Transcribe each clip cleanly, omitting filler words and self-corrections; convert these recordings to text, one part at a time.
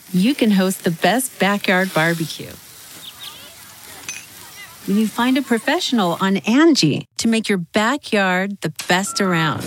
you can host the best backyard barbecue. When you find a professional on Angie to make your backyard the best around.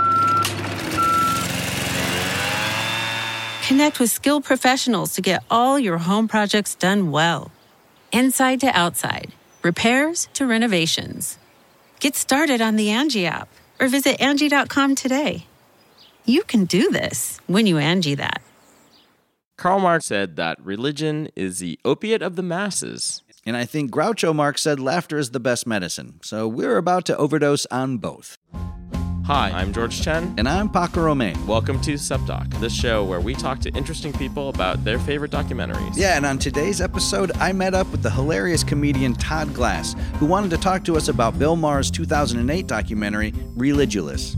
Connect with skilled professionals to get all your home projects done well. Inside to outside, repairs to renovations. Get started on the Angie app or visit Angie.com today. You can do this when you Angie that. Karl Marx said that religion is the opiate of the masses. And I think Groucho Marx said laughter is the best medicine. So we're about to overdose on both. Hi, I'm George Chen. And I'm Paco Romain. Welcome to SupDoc, this show where we talk to interesting people about their favorite documentaries. Yeah, and on today's episode, I met up with the hilarious comedian Todd Glass, who wanted to talk to us about Bill Maher's 2008 documentary, Religulous.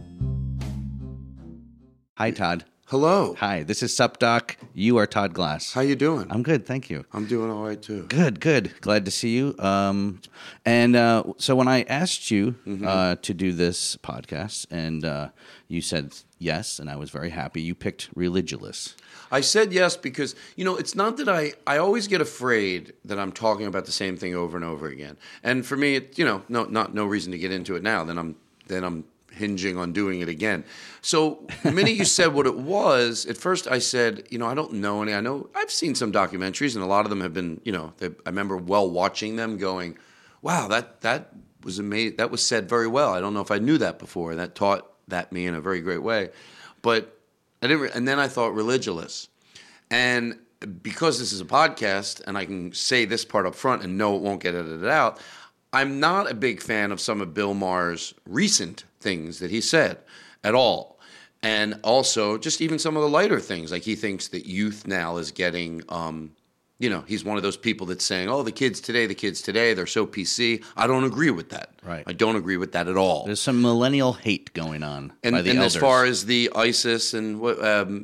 Hi, Todd. Hello. Hi, this is SupDoc. You are Todd Glass. How you doing? I'm good, thank you. I'm doing all right, too. Good. Glad to see you. So when I asked you to do this podcast, and you said yes, and I was very happy, you picked Religulous. I said yes because, it's not that I always get afraid that I'm talking about the same thing over and over again. And for me, no reason to get into it now. Then I'm hinging on doing it again. So the minute you said what it was, at first I said, I don't know any. I know I've seen some documentaries, and a lot of them have been, I remember watching them going, wow, that was amazing. That was said very well. I don't know if I knew that before. That taught that me in a very great way. But I didn't. And then I thought Religulous. And because this is a podcast, and I can say this part up front and know it won't get edited out, I'm not a big fan of some of Bill Maher's recent things that he said at all. And also just even some of the lighter things, like he thinks that youth now is getting, he's one of those people that's saying, oh, the kids today, they're so PC. I don't agree with that. Right. I don't agree with that at all. There's some millennial hate going on by the elders. As far as the ISIS and what,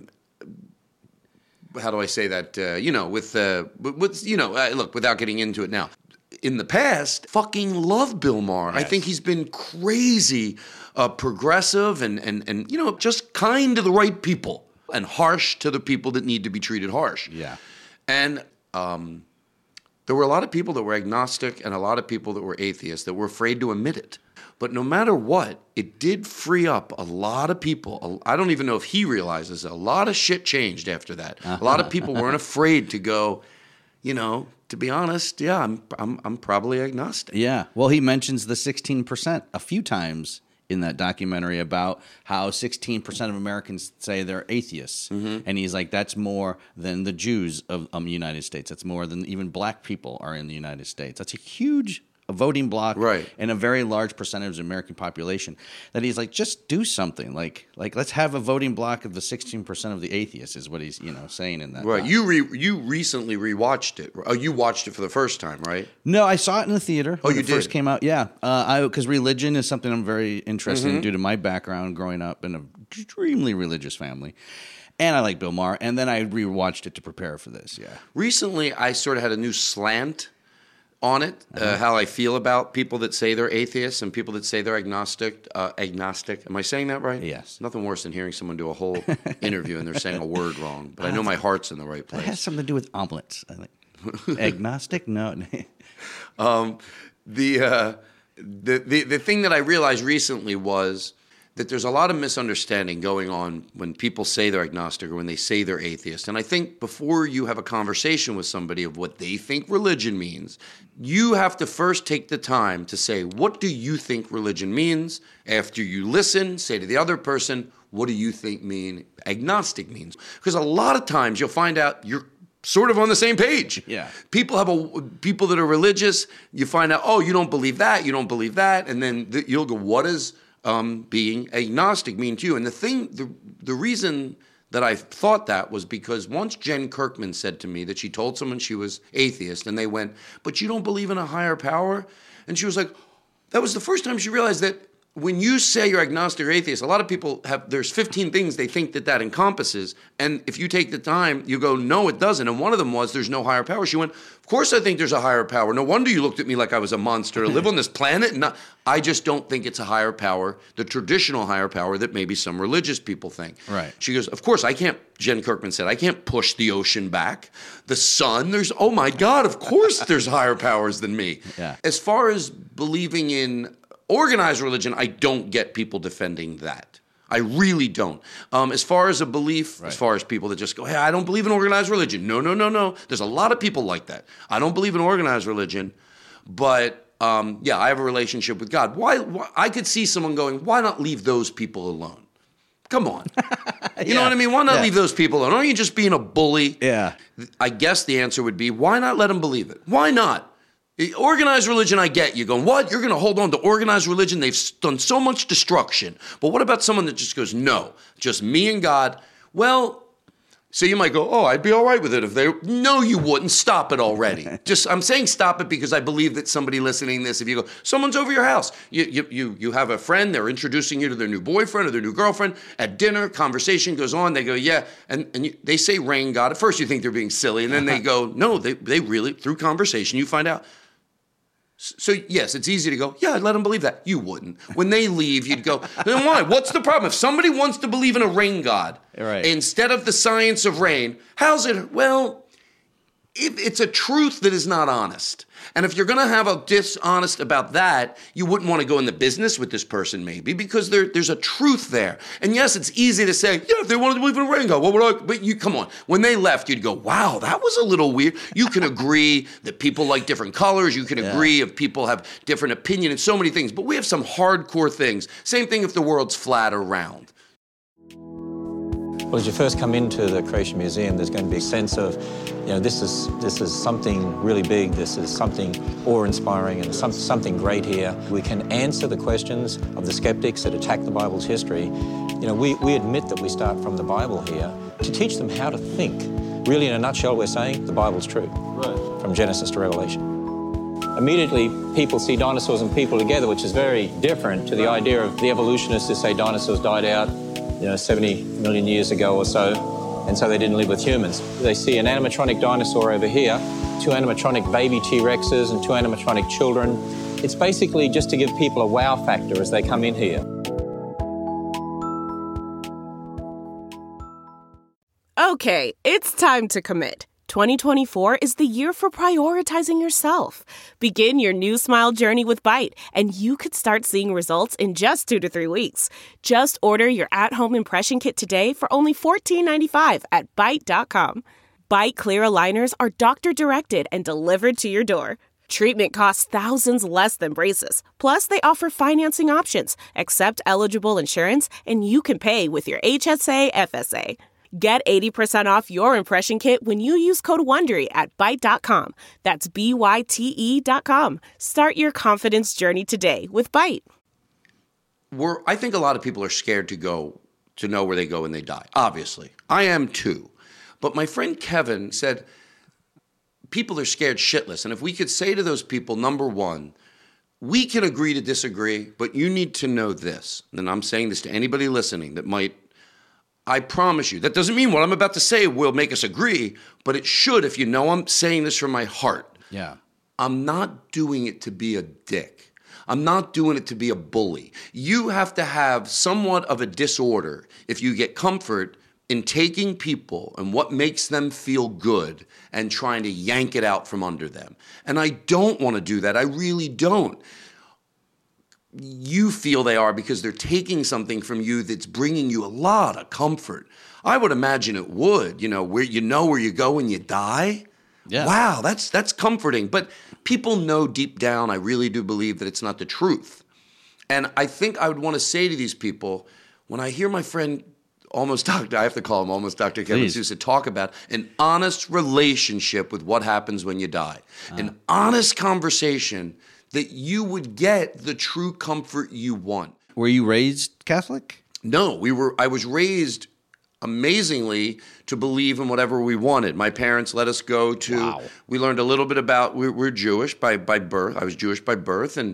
how do I say that? Look, without getting into it now. In the past, fucking love Bill Maher. Yes. I think he's been crazy progressive and just kind to the right people and harsh to the people that need to be treated harsh. Yeah. And there were a lot of people that were agnostic and a lot of people that were atheists that were afraid to admit it. But no matter what, it did free up a lot of people. I don't even know if he realizes a lot of shit changed after that. A lot of people weren't afraid to go, to be honest, yeah, I'm probably agnostic. Yeah. Well, he mentions the 16% a few times in that documentary about how 16% of Americans say they're atheists. Mm-hmm. And he's like, that's more than the Jews of the United States. That's more than even black people are in the United States. That's a huge voting bloc, right, and a very large percentage of the American population, that he's like, just do something. Like let's have a voting bloc of the 16% of the atheists is what he's saying in that. Right. You recently rewatched it. Oh, you watched it for the first time, right? No, I saw it in the theater. Oh, when you it did? First came out. Yeah, because religion is something I'm very interested in due to my background growing up in an extremely religious family. And I like Bill Maher. And then I rewatched it to prepare for this. Yeah. Recently, I sort of had a new slant on it, how I feel about people that say they're atheists and people that say they're agnostic. Am I saying that right? Yes. Nothing worse than hearing someone do a whole interview and they're saying a word wrong. But I know my heart's in the right place. That has something to do with omelets. I think. Agnostic? No. The thing that I realized recently was that there's a lot of misunderstanding going on when people say they're agnostic or when they say they're atheist. And I think before you have a conversation with somebody of what they think religion means, you have to first take the time to say, what do you think religion means? After you listen, say to the other person, what do you think agnostic means? Because a lot of times you'll find out you're sort of on the same page. Yeah. People that are religious, you find out, oh, you don't believe that, and then you'll go, what does being agnostic mean to you? And the reason that I thought that was because once Jen Kirkman said to me that she told someone she was atheist, and they went, but you don't believe in a higher power? And she was like, that was the first time she realized that when you say you're agnostic or atheist, a lot of people there's 15 things they think that encompasses. And if you take the time, you go, no, it doesn't. And one of them was, there's no higher power. She went, of course I think there's a higher power. No wonder you looked at me like I was a monster to live on this planet. And I just don't think it's a higher power, the traditional higher power that maybe some religious people think. Right. She goes, of course, Jen Kirkman said, I can't push the ocean back. The sun, oh my God, of course there's higher powers than me. Yeah. As far as believing in organized religion, I don't get people defending that. I really don't. As far as a belief, as far as people that just go, hey, I don't believe in organized religion. No. There's a lot of people like that. I don't believe in organized religion, but I have a relationship with God. Why? I could see someone going, why not leave those people alone? Come on. You know what I mean? Why not leave those people alone? Aren't you just being a bully? Yeah. I guess the answer would be, why not let them believe it? Why not? Organized religion, I get you going, what? You're going to hold on to organized religion? They've done so much destruction. But what about someone that just goes, no, just me and God? Well, so you might go, oh, I'd be all right with it if they... No, you wouldn't. Stop it already. I'm saying stop it because I believe that somebody listening to this, if you go, someone's over your house, you have a friend, they're introducing you to their new boyfriend or their new girlfriend, at dinner, conversation goes on, they go, yeah, and they say rain God. At first you think they're being silly, and then they go, no, they really, through conversation, you find out. So, yes, it's easy to go, yeah, I'd let them believe that. You wouldn't. When they leave, you'd go, then why? What's the problem? If somebody wants to believe in a rain god instead of the science of rain, how's it? Well, it's a truth that is not honest. And if you're going to have a dishonest about that, you wouldn't want to go in the business with this person maybe because there's a truth there. And yes, it's easy to say, yeah, if they wanted to believe in a rain god, what would I? But you, come on. When they left, you'd go, wow, that was a little weird. You can agree that people like different colors. You can agree if people have different opinion and so many things. But we have some hardcore things. Same thing if the world's flat or round. Well, as you first come into the Creation Museum, there's going to be a sense of, this is something really big, this is something awe-inspiring and something great here. We can answer the questions of the skeptics that attack the Bible's history. We admit that we start from the Bible here to teach them how to think. Really, in a nutshell, we're saying the Bible's true, from Genesis to Revelation. Immediately, people see dinosaurs and people together, which is very different to the idea of the evolutionists who say dinosaurs died out 70 million years ago or so, and so they didn't live with humans. They see an animatronic dinosaur over here, 2 animatronic baby T-Rexes and 2 animatronic children. It's basically just to give people a wow factor as they come in here. Okay, it's time to commit. 2024 is the year for prioritizing yourself. Begin your new smile journey with Byte, and you could start seeing results in just 2 to 3 weeks. Just order your at-home impression kit today for only $14.95 at Byte.com. Byte clear aligners are doctor-directed and delivered to your door. Treatment costs thousands less than braces. Plus, they offer financing options, accept eligible insurance, and you can pay with your HSA FSA. Get 80% off your impression kit when you use code WONDERY at Byte.com. That's BYTE.com. Start your confidence journey today with Byte. I think a lot of people are scared to know where they go when they die, obviously. I am too. But my friend Kevin said people are scared shitless. And if we could say to those people, number one, we can agree to disagree, but you need to know this. And I'm saying this to anybody listening that might, I promise you, that doesn't mean what I'm about to say will make us agree, but it should if you know I'm saying this from my heart. Yeah. I'm not doing it to be a dick. I'm not doing it to be a bully. You have to have somewhat of a disorder if you get comfort in taking people and what makes them feel good and trying to yank it out from under them. And I don't want to do that. I really don't. You feel they are because they're taking something from you that's bringing you a lot of comfort. I would imagine it would, where you go when you die. Yeah. Wow, that's comforting. But people know deep down, I really do believe that it's not the truth. And I think I would want to say to these people, when I hear my friend Almost Dr. I have to call him Almost Dr. Kevin Sousa talk about an honest relationship with what happens when you die. An honest conversation that you would get the true comfort you want. Were you raised Catholic? No, I was raised amazingly to believe in whatever we wanted. My parents let us go to, we learned a little bit about, we're Jewish by birth. I was Jewish by birth, and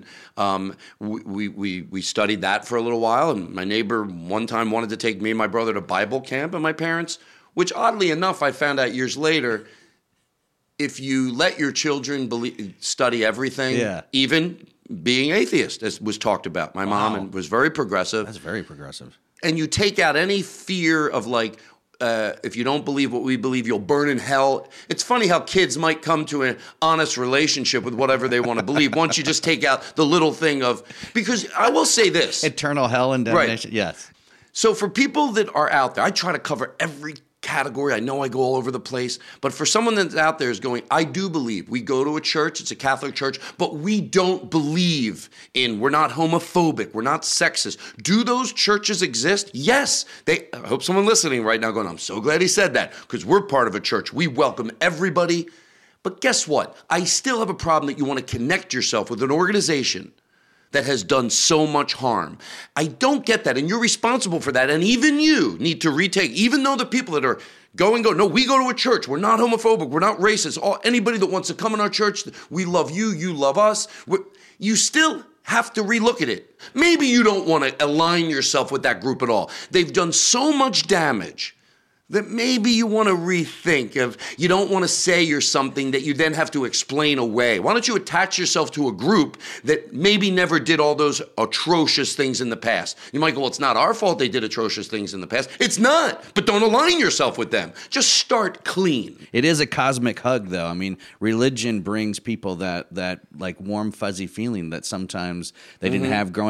we studied that for a little while. And my neighbor one time wanted to take me and my brother to Bible camp, and my parents, which oddly enough, I found out years later, if you let your children study everything, even being atheist, as was talked about. My mom was very progressive. That's very progressive. And you take out any fear of like, if you don't believe what we believe, you'll burn in hell. It's funny how kids might come to an honest relationship with whatever they want to believe once you just take out the little thing of, because I will say this. Eternal hell and damnation. Right. Yes. So for people that are out there, I try to cover every category. I know I go all over the place, but for someone that's out there is going, I do believe. We go to a church, it's a Catholic church, but we don't believe we're not homophobic, we're not sexist. Do those churches exist? Yes. I hope someone listening right now going, I'm so glad he said that, because we're part of a church. We welcome everybody. But guess what? I still have a problem that you want to connect yourself with an organization that has done so much harm. I don't get that, and you're responsible for that, and even you need to retake, even though the people that are go, no, we go to a church, we're not homophobic, we're not racist, anybody that wants to come in our church, we love you, you love us, you still have to relook at it. Maybe you don't want to align yourself with that group at all. They've done so much damage that maybe you want to rethink of, you don't want to say you're something that you then have to explain away. Why don't you attach yourself to a group that maybe never did all those atrocious things in the past? You might go, well, it's not our fault they did atrocious things in the past. It's not, but don't align yourself with them. Just start clean. It is a cosmic hug, though. I mean, religion brings people that like warm, fuzzy feeling that sometimes they didn't have growing.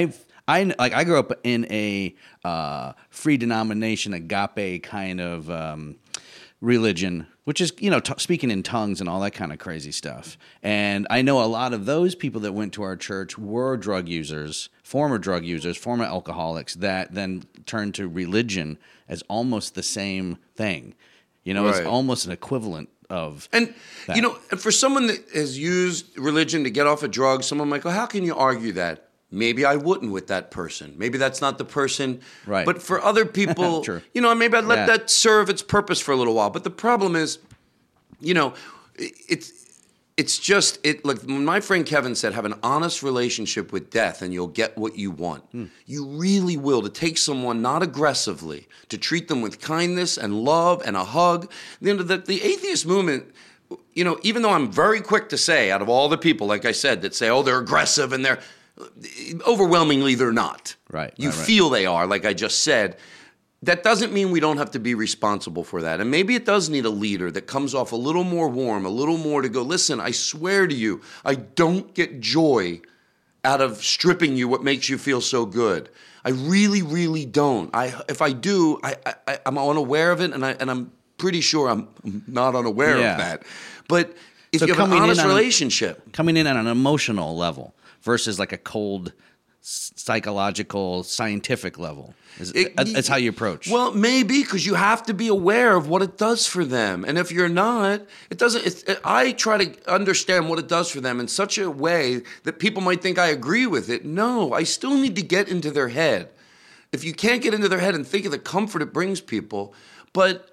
I grew up in a free denomination, agape kind of religion, which is, speaking in tongues and all that kind of crazy stuff. And I know a lot of those people that went to our church were former drug users, former alcoholics that then turned to religion as almost the same thing. It's almost an equivalent of and that. For someone that has used religion to get off of drugs, someone might go, how can you argue that? Maybe I wouldn't with that person. Maybe that's not the person. Right. But for other people, maybe I'd let that serve its purpose for a little while. But the problem is, it's just like when my friend Kevin said, have an honest relationship with death and you'll get what you want. You really will. To take someone not aggressively, to treat them with kindness and love and a hug. The atheist movement, even though I'm very quick to say, out of all the people, like I said, that say, oh, they're aggressive and they're overwhelmingly they're not. Right. You feel they are, like I just said. That doesn't mean we don't have to be responsible for that. And maybe it does need a leader that comes off a little more warm, a little more to go, listen, I swear to you, I don't get joy out of stripping you what makes you feel so good. I really, really don't. If I do, I'm unaware of it, and I'm pretty sure I'm not unaware of that. But if you have an honest relationship. Coming in on an emotional level versus like a cold psychological, scientific level. That's how you approach. Well, maybe, because you have to be aware of what it does for them. And if you're not, it doesn't. I try to understand what it does for them in such a way that people might think I agree with it. No, I still need to get into their head. If you can't get into their head and think of the comfort it brings people, but,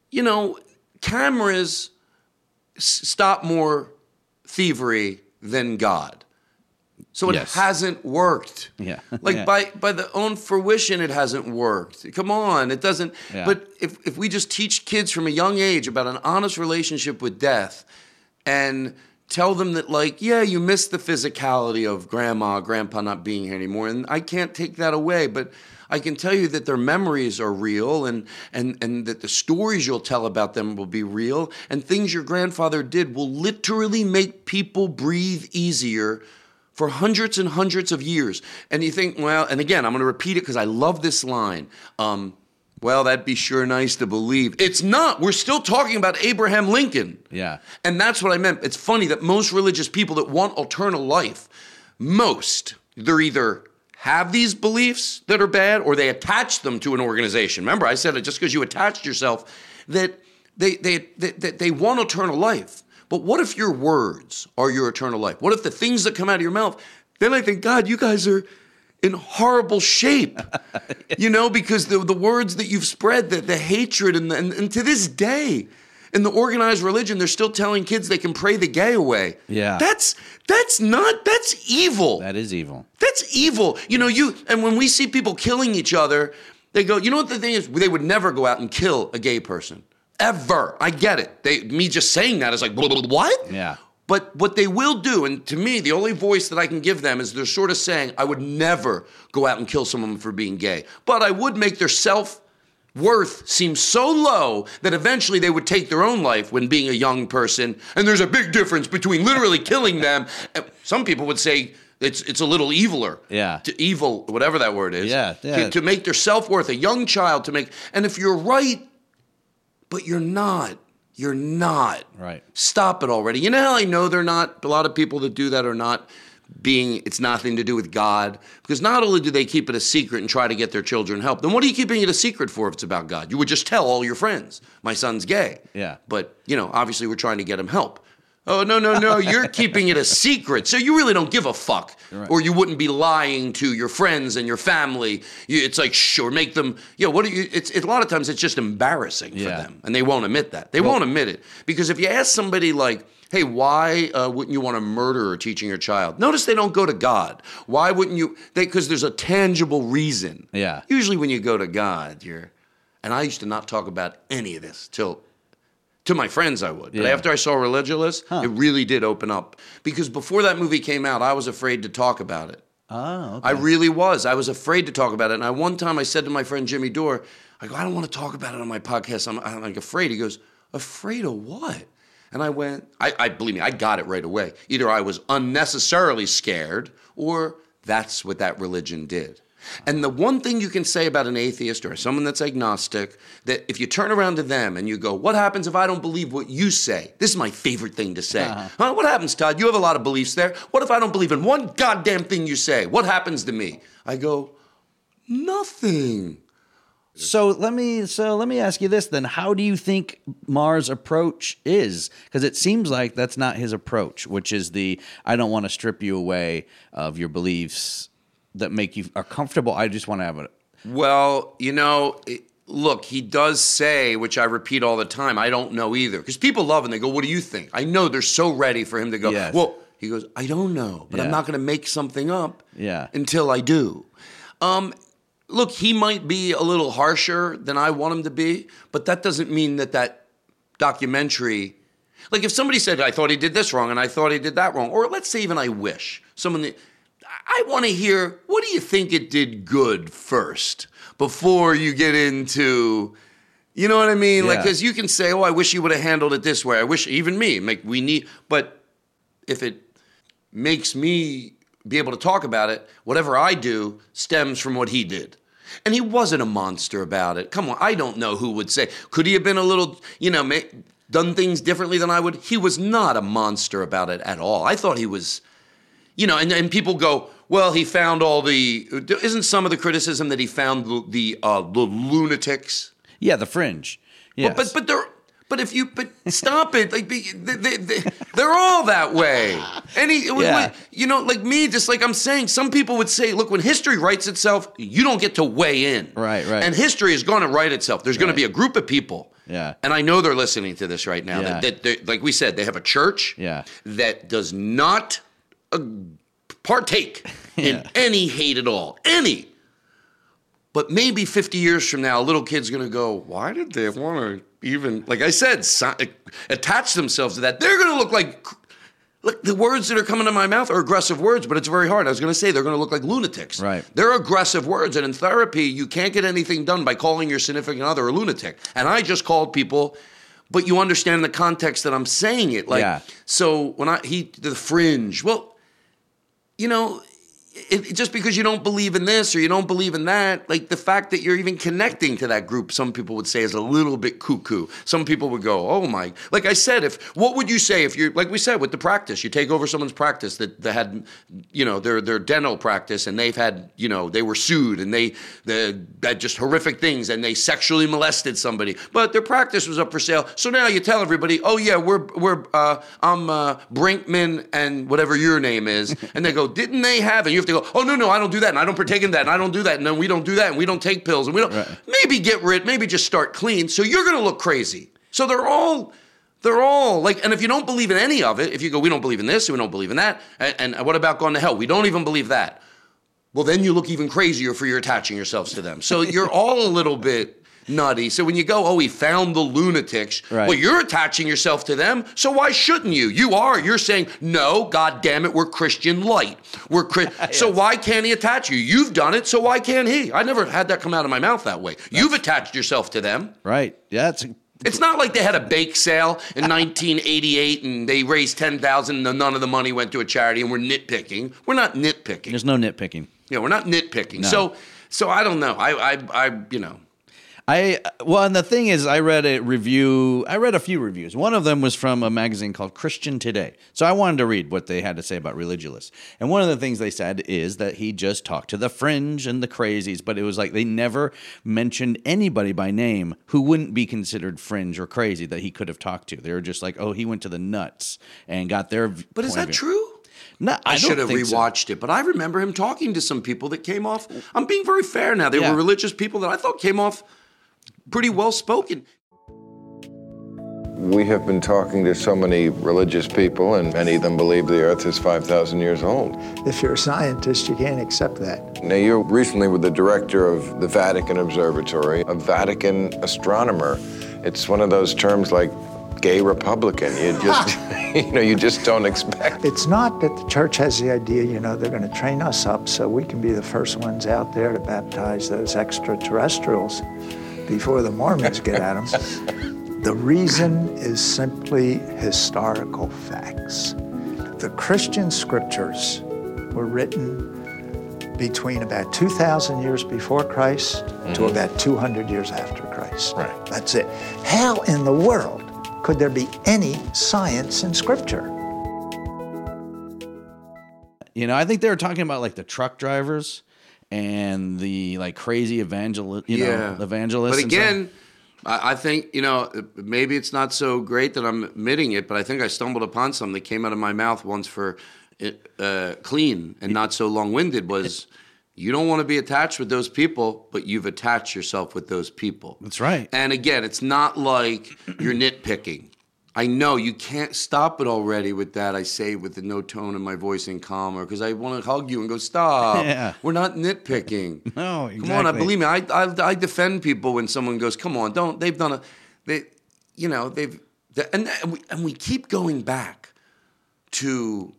cameras stop more thievery than God. So it hasn't worked. Yeah. By the own fruition, it hasn't worked. Come on, it doesn't. Yeah. But if we just teach kids from a young age about an honest relationship with death and tell them that, you miss the physicality of grandma, grandpa not being here anymore, and I can't take that away, but I can tell you that their memories are real and that the stories you'll tell about them will be real, and things your grandfather did will literally make people breathe easier for hundreds and hundreds of years. And you think, well, and again, I'm going to repeat it because I love this line. Well, that'd be sure nice to believe. It's not. We're still talking about Abraham Lincoln. Yeah. And that's what I meant. It's funny that most religious people that want eternal life, they're either have these beliefs that are bad or they attach them to an organization. Remember, I said it just because you attached yourself that they want eternal life. But what if your words are your eternal life? What if the things that come out of your mouth, then I think, God, you guys are, in horrible shape, because the words that you've spread, the hatred, and to this day, in the organized religion, they're still telling kids they can pray the gay away. Yeah. That's evil. That is evil. That's evil. And when we see people killing each other, they go, you know what the thing is? They would never go out and kill a gay person. Ever. I get it. Me just saying that is like, what? Yeah. But what they will do, and to me, the only voice that I can give them is they're sort of saying, I would never go out and kill someone for being gay. But I would make their self-worth seem so low that eventually they would take their own life when being a young person. And there's a big difference between literally killing them. Some people would say it's a little eviler. Yeah. To evil, whatever that word is. Yeah. To make their self-worth, a young child to make. And if you're right, but you're not. You're not. Right. Stop it already. You know how I know they're not? A lot of people that do that are not it's nothing to do with God. Because not only do they keep it a secret and try to get their children help, then what are you keeping it a secret for if it's about God? You would just tell all your friends, my son's gay. Yeah. But, obviously we're trying to get him help. Oh, no, you're keeping it a secret. So you really don't give a fuck. Right. Or you wouldn't be lying to your friends and your family. It's like, sure, make them, a lot of times it's just embarrassing for them. And they won't admit that. They won't admit it. Because if you ask somebody like, hey, why wouldn't you want to murder teaching your child? Notice they don't go to God. Why wouldn't you? Because there's a tangible reason. Yeah. Usually when you go to God, and I used to not talk about any of this to my friends I would. But after I saw Religulous, it really did open up. Because before that movie came out, I was afraid to talk about it. Oh, okay. I really was. I was afraid to talk about it. And one time I said to my friend Jimmy Dore, I go, I don't want to talk about it on my podcast. I'm like afraid. He goes, afraid of what? And I went, believe me, I got it right away. Either I was unnecessarily scared or that's what that religion did. And the one thing you can say about an atheist or someone that's agnostic, that if you turn around to them and you go, what happens if I don't believe what you say? This is my favorite thing to say. Huh? What happens, Todd? You have a lot of beliefs there. What if I don't believe in one goddamn thing you say? What happens to me? I go, nothing. So let me ask you this then. How do you think Maher's approach is? Because it seems like that's not his approach, which is I don't want to strip you away of your beliefs that make you are comfortable. I just want to have it. Well, look, he does say, which I repeat all the time, I don't know either. Because people love and they go, what do you think? I know they're so ready for him to go, yes. Well, he goes, I don't know, but I'm not going to make something up until I do. Look, he might be a little harsher than I want him to be, but that doesn't mean that documentary, like if somebody said, I thought he did this wrong and I thought he did that wrong, or let's say even I wish, I want to hear, what do you think it did good first before you get into, you know what I mean? Yeah. Like, because you can say, I wish you would have handled it this way. I wish, even me, but if it makes me be able to talk about it, whatever I do stems from what he did. And he wasn't a monster about it. Come on, I don't know who would say. Could he have been a little, done things differently than I would? He was not a monster about it at all. I thought he was, and people go, well, he found isn't some of the criticism that he found the lunatics? Yeah, the fringe. Yes. But stop it. Like they're all that way. Like me, just like I'm saying, some people would say, look, when history writes itself, you don't get to weigh in. Right. And history is going to write itself. There's going to be a group of people. Yeah. And I know they're listening to this right now. Yeah. That like we said, they have a church that does not partake in any hate at all. Any. But maybe 50 years from now, a little kid's going to go, why did they want to even, like I said, attach themselves to that? They're going to look like the words that are coming to my mouth are aggressive words, but it's very hard. I was going to say they're going to look like lunatics. Right. They're aggressive words. And in therapy, you can't get anything done by calling your significant other a lunatic. And I just called people, but you understand the context that I'm saying it. So when the fringe, well, just because you don't believe in this or you don't believe in that, like the fact that you're even connecting to that group, some people would say is a little bit cuckoo. Some people would go, oh my, like I said, what would you say if you're, like we said, with the practice, you take over someone's practice that had, their dental practice and they've had, they were sued and they had just horrific things and they sexually molested somebody, but their practice was up for sale. So now you tell everybody, oh yeah, I'm Brinkman and whatever your name is. And they go, didn't they have, and you have to go, oh, no, I don't do that, and I don't partake in that, and I don't do that, and then we don't do that, and we don't take pills, and we don't. Right. Maybe get rid, maybe just start clean. So you're going to look crazy. So they're all like, and if you don't believe in any of it, if you go, we don't believe in this, we don't believe in that, and what about going to hell? We don't even believe that. Well, then you look even crazier for your attaching yourselves to them. So you're all a little bit nutty. So when you go, oh, we found the lunatics. Right. Well, you're attaching yourself to them. So why shouldn't you? You're saying, no, God damn it, we're Christian light. Yes. So why can't he attach you? You've done it, so why can't he? I never had that come out of my mouth that way. You've attached yourself to them. Right. Yeah, it's not like they had a bake sale in 1988 and they raised $10,000 and none of the money went to a charity and we're nitpicking. We're not nitpicking. There's no nitpicking. Yeah, we're not nitpicking. No. So I don't know. And the thing is, I read a few reviews. One of them was from a magazine called Christian Today. So I wanted to read what they had to say about Religulous. And one of the things they said is that he just talked to the fringe and the crazies, but it was like they never mentioned anybody by name who wouldn't be considered fringe or crazy that he could have talked to. They were just like, oh, he went to the nuts and got their But is that true? No, I should have rewatched it, but I remember him talking to some people that came off. I'm being very fair now. They were religious people that I thought came off pretty well spoken. We have been talking to so many religious people, and many of them believe the earth is 5,000 years old. If you're a scientist, you can't accept that. Now, you recently were the director of the Vatican Observatory, a Vatican astronomer. It's one of those terms like gay Republican. You just, you just don't expect. It's not that the church has the idea, they're going to train us up so we can be the first ones out there to baptize those extraterrestrials before the Mormons get at them. The reason is simply historical facts. The Christian scriptures were written between about 2,000 years before Christ to about 200 years after Christ. Right. That's it. How in the world could there be any science in Scripture? I think they were talking about like the truck drivers and the like crazy evangelists. But again, I think, maybe it's not so great that I'm admitting it, but I think I stumbled upon something that came out of my mouth once for clean and not so long-winded was you don't want to be attached with those people, but you've attached yourself with those people. That's right. And again, it's not like you're nitpicking. I know you can't stop it already with that. I say with the no tone in my voice and calmer because I want to hug you and go, stop. Yeah. We're not nitpicking. No, exactly. Come on, believe me. I defend people when someone goes, come on, don't. They've done and we keep going back to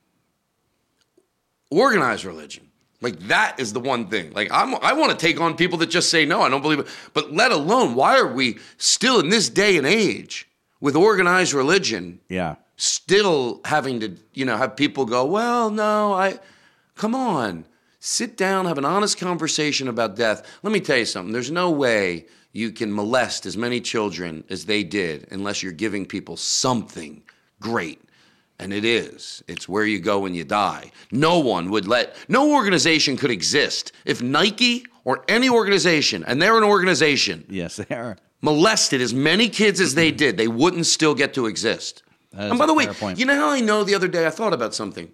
organized religion. Like, that is the one thing. Like, I want to take on people that just say, no, I don't believe it. But let alone, why are we still in this day and age with organized religion still having to, have people go, well, no, come on. Sit down, have an honest conversation about death. Let me tell you something. There's no way you can molest as many children as they did unless you're giving people something great. And it is. It's where you go when you die. No organization could exist if Nike or any organization, and they're an organization. Yes, they are. Molested as many kids as they did, they wouldn't still get to exist. And by the way, you know how I know the other day I thought about something?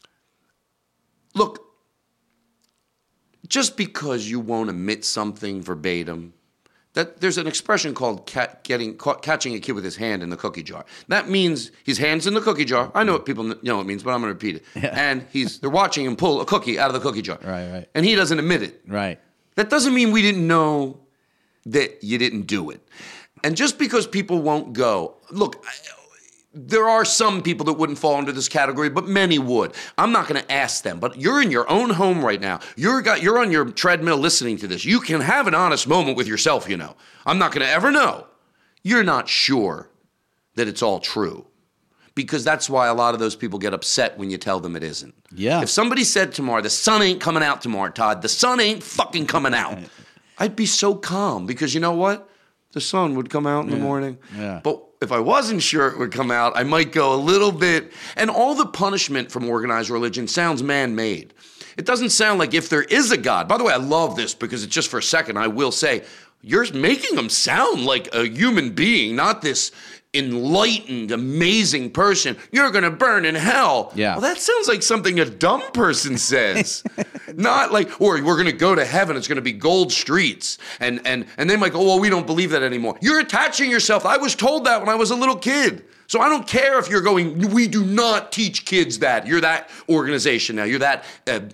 Look, just because you won't admit something verbatim, that there's an expression called catching a kid with his hand in the cookie jar. That means his hand's in the cookie jar. I know what people know it means, but I'm going to repeat it. Yeah. And they're watching him pull a cookie out of the cookie jar. Right. And he doesn't admit it. Right. That doesn't mean we didn't know that you didn't do it. And just because people won't go, look, there are some people that wouldn't fall into this category, but many would. I'm not going to ask them, but you're in your own home right now. You're on your treadmill listening to this. You can have an honest moment with yourself, I'm not going to ever know. You're not sure that it's all true. Because that's why a lot of those people get upset when you tell them it isn't. Yeah. If somebody said tomorrow, the sun ain't coming out tomorrow, Todd, the sun ain't fucking coming out, I'd be so calm because you know what? The sun would come out in the morning. Yeah. But if I wasn't sure it would come out, I might go a little bit. And all the punishment from organized religion sounds man-made. It doesn't sound like if there is a God. By the way, I love this because it's just for a second. I will say, you're making him sound like a human being, not this enlightened, amazing person. You're going to burn in hell. Yeah. Well, that sounds like something a dumb person says. Not like, or we're going to go to heaven. It's going to be gold streets. And they might go, well, we don't believe that anymore. You're attaching yourself. I was told that when I was a little kid. So I don't care if you're going, we do not teach kids that. You're that organization now. You're that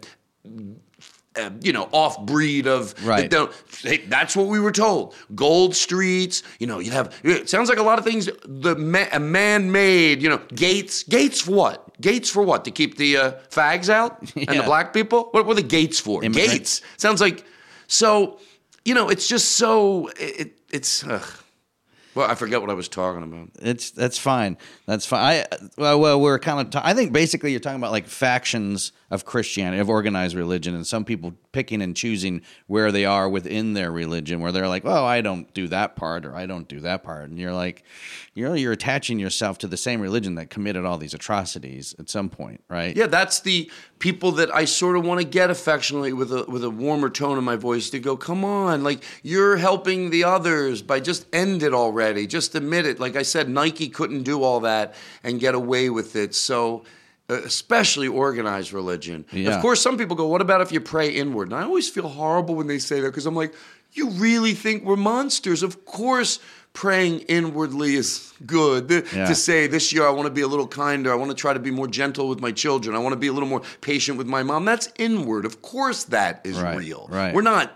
off-breed of, right. That's what we were told. Gold streets, you'd have, it sounds like a lot of things, a man-made, gates. Gates for what? Gates for what? To keep the fags out and the black people? What were the gates for? Immigrants. Gates. Sounds like, so, it's just so, it's, well, I forget what I was talking about. That's fine. That's fine. We're kind of. I think basically you're talking about like factions of Christianity, of organized religion, and some people picking and choosing where they are within their religion, where they're like, "Oh, I don't do that part, or I don't do that part," and you're like, you're attaching yourself to the same religion that committed all these atrocities at some point, right? Yeah, that's the people that I sort of want to get affectionately with a warmer tone in my voice to go, come on, like you're helping the others by just end it already, just admit it. Like I said, Nike couldn't do all that and get away with it. So especially organized religion. Yeah. Of course, some people go, what about if you pray inward? And I always feel horrible when they say that because I'm like, you really think we're monsters? Of course, praying inwardly is good. To say this year I want to be a little kinder. I want to try to be more gentle with my children. I want to be a little more patient with my mom. That's inward. Of course that is real. Right. We're not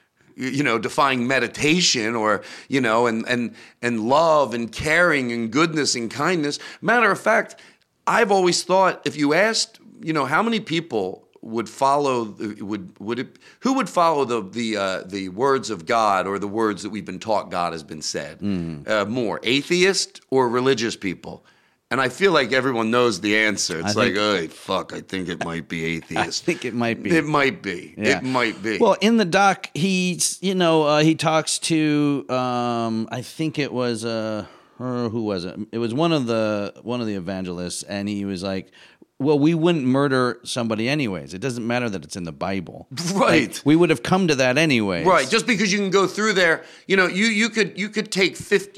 defying meditation or, and love and caring and goodness and kindness. Matter of fact, I've always thought if you asked, how many people would follow who would follow the words of God or the words that we've been taught God has been said more, atheist or religious people? And I feel like everyone knows the answer. It's like, oh fuck, I think it might be atheist. I think it might be. It might be. Yeah. It might be. Well, in the doc, he talks to I think it was who was it? It was one of the evangelists, and he was like, well, we wouldn't murder somebody anyways. It doesn't matter that it's in the Bible. Right. Like, we would have come to that anyways. Right. Just because you can go through there, you could take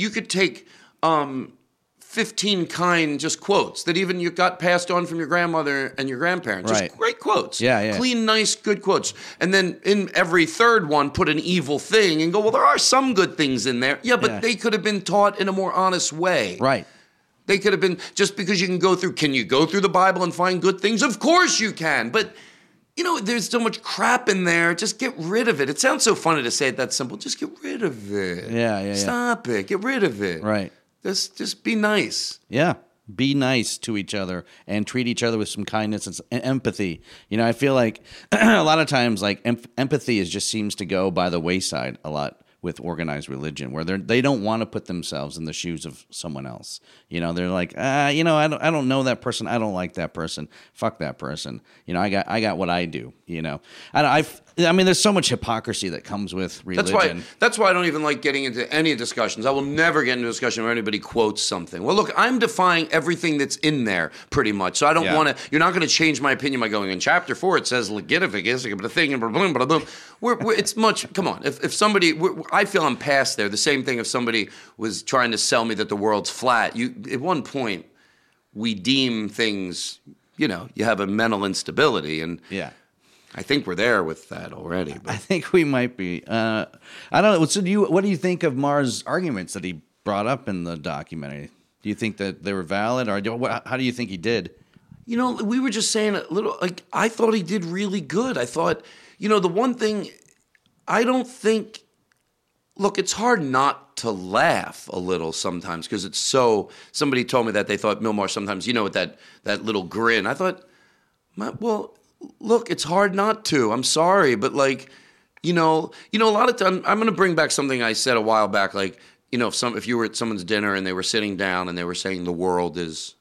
15 kind just quotes that even you got passed on from your grandmother and your grandparents. Right. Just great quotes. Yeah. Clean, nice, good quotes. And then in every third one, put an evil thing and go, well, there are some good things in there. Yeah, but they could have been taught in a more honest way. Right. They could have been, just because you can you go through the Bible and find good things? Of course you can. But, there's so much crap in there. Just get rid of it. It sounds so funny to say it that simple. Just get rid of it. Yeah. Stop it. Get rid of it. Right. Just be nice. Yeah. Be nice to each other and treat each other with some kindness and empathy. I feel like a lot of times like empathy just seems to go by the wayside a lot with organized religion, where they don't want to put themselves in the shoes of someone else. They're like, I don't know that person. I don't like that person. Fuck that person. I got what I do. I mean, there's so much hypocrisy that comes with religion. That's why I don't even like getting into any discussions. I will never get into a discussion where anybody quotes something. Well, look, I'm defying everything that's in there pretty much. So I don't want to. You're not going to change my opinion by going in chapter 4. It says legitificus, but a thing and blah blah blah blah. It's much. Come on, if somebody, I feel I'm past there. The same thing if somebody was trying to sell me that the world's flat. At one point, we deem things. You have a mental instability and. Yeah. I think we're there with that already. But. I think we might be. I don't know. So what do you think of Maher's arguments that he brought up in the documentary? Do you think that they were valid, or how do you think he did? We were just saying a little, like, I thought he did really good. I thought, the one thing, I don't think, look, it's hard not to laugh a little sometimes because it's so, somebody told me that they thought Bill Maher sometimes, with that little grin. I thought, well, look, it's hard not to. I'm sorry, but like, a lot of times I'm going to bring back something I said a while back. Like, if you were at someone's dinner and they were sitting down and they were saying the world is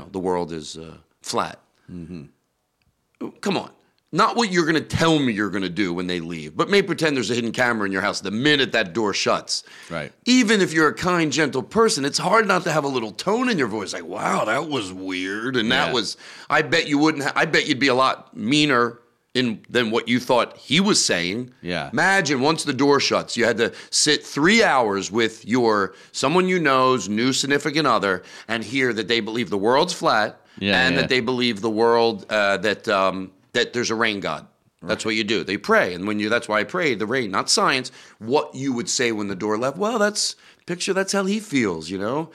flat. Mm-hmm. Come on, not what you're going to tell me you're going to do when they leave, but maybe pretend there's a hidden camera in your house the minute that door shuts. Right. Even if you're a kind, gentle person, it's hard not to have a little tone in your voice, like, wow, that was weird, and that was. I bet you wouldn't. I bet you'd be a lot meaner than what you thought he was saying. Yeah. Imagine once the door shuts, you had to sit 3 hours with someone you know's new significant other and hear that they believe the world's flat that they believe the world that there's a rain god. That's what you do. They pray, and that's why I pray the rain, not science. What you would say when the door left? Well, that's how he feels.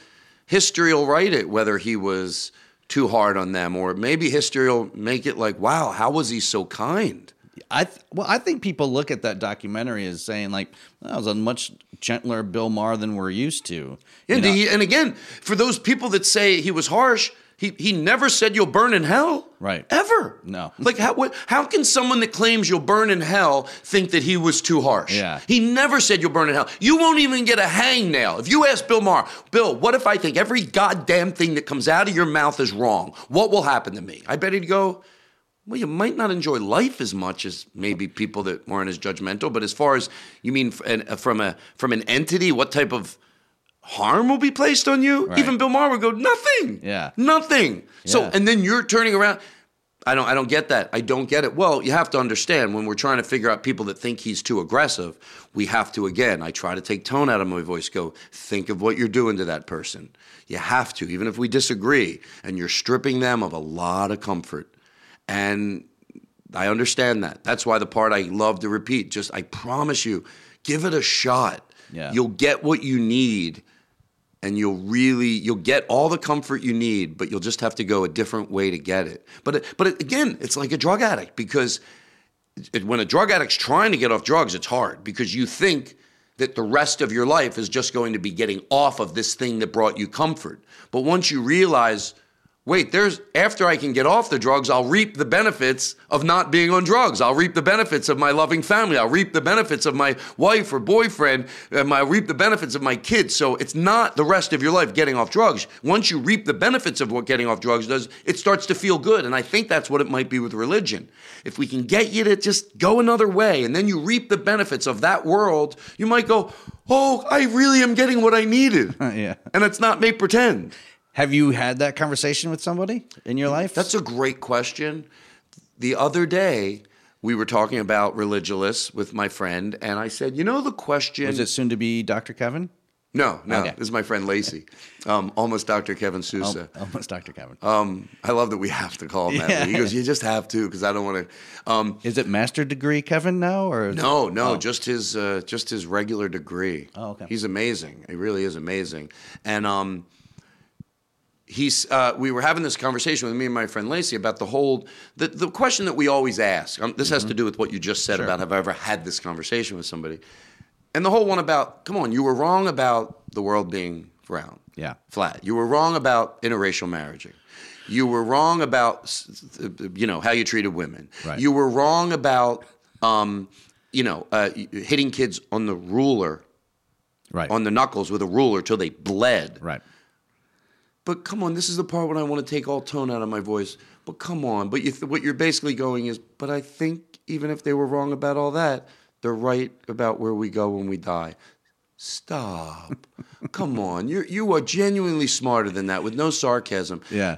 History will write it whether he was too hard on them, or maybe history will make it like, wow, how was he so kind? I think people look at that documentary as saying like, that was a much gentler Bill Maher than we're used to. And again, for those people that say he was harsh, he never said you'll burn in hell. Right. Ever. No. Like how can someone that claims you'll burn in hell think that he was too harsh? Yeah. He never said you'll burn in hell. You won't even get a hangnail. If you ask Bill Maher, Bill, what if I think every goddamn thing that comes out of your mouth is wrong? What will happen to me? I bet he'd go, well, you might not enjoy life as much as maybe people that weren't as judgmental. But as far as, you mean from an entity, what type of harm will be placed on you? Right. Even Bill Maher would go, nothing. Yeah. Nothing. Yeah. So, and then you're turning around. I don't get that. I don't get it. Well, you have to understand, when we're trying to figure out people that think he's too aggressive, we have to, again, I try to take tone out of my voice, go, think of what you're doing to that person. You have to, even if we disagree, and you're stripping them of a lot of comfort. And I understand that. That's why the part I love to repeat, just, I promise you, give it a shot. Yeah. You'll get what you need, and you'll get all the comfort you need, but you'll just have to go a different way to get it. But again, it's like a drug addict, because when a drug addict's trying to get off drugs, it's hard, because you think that the rest of your life is just going to be getting off of this thing that brought you comfort. But once you realize, wait, after I can get off the drugs, I'll reap the benefits of not being on drugs. I'll reap the benefits of my loving family. I'll reap the benefits of my wife or boyfriend. I'll reap the benefits of my kids. So it's not the rest of your life getting off drugs. Once you reap the benefits of what getting off drugs does, it starts to feel good. And I think that's what it might be with religion. If we can get you to just go another way, and then you reap the benefits of that world, you might go, oh, I really am getting what I needed. Yeah. And it's not make pretend. Have you had that conversation with somebody in your life? That's a great question. The other day, we were talking about Religulous with my friend, and I said, the question... Was it soon to be Dr. Kevin? No. Okay. This is my friend Lacey. Almost Dr. Kevin Sousa. Almost Dr. Kevin. I love that we have to call him that. Yeah. He goes, you just have to, because I don't want to... Is it master degree Kevin now? Or No, just his regular degree. Oh, okay. He's amazing. He really is amazing. And... we were having this conversation with me and my friend Lacey about the question that we always ask. This has to do with what you just said about have I ever had this conversation with somebody. And the whole one about, come on, you were wrong about the world being round, flat. You were wrong about interracial marriaging. You were wrong about, how you treated women. Right. You were wrong about, hitting kids on the ruler, on the knuckles with a ruler till they bled. Right. But come on, this is the part when I want to take all tone out of my voice. But come on, but what you're basically going is, but I think even if they were wrong about all that, they're right about where we go when we die. Stop. Come on, you are genuinely smarter than that, with no sarcasm. Yeah.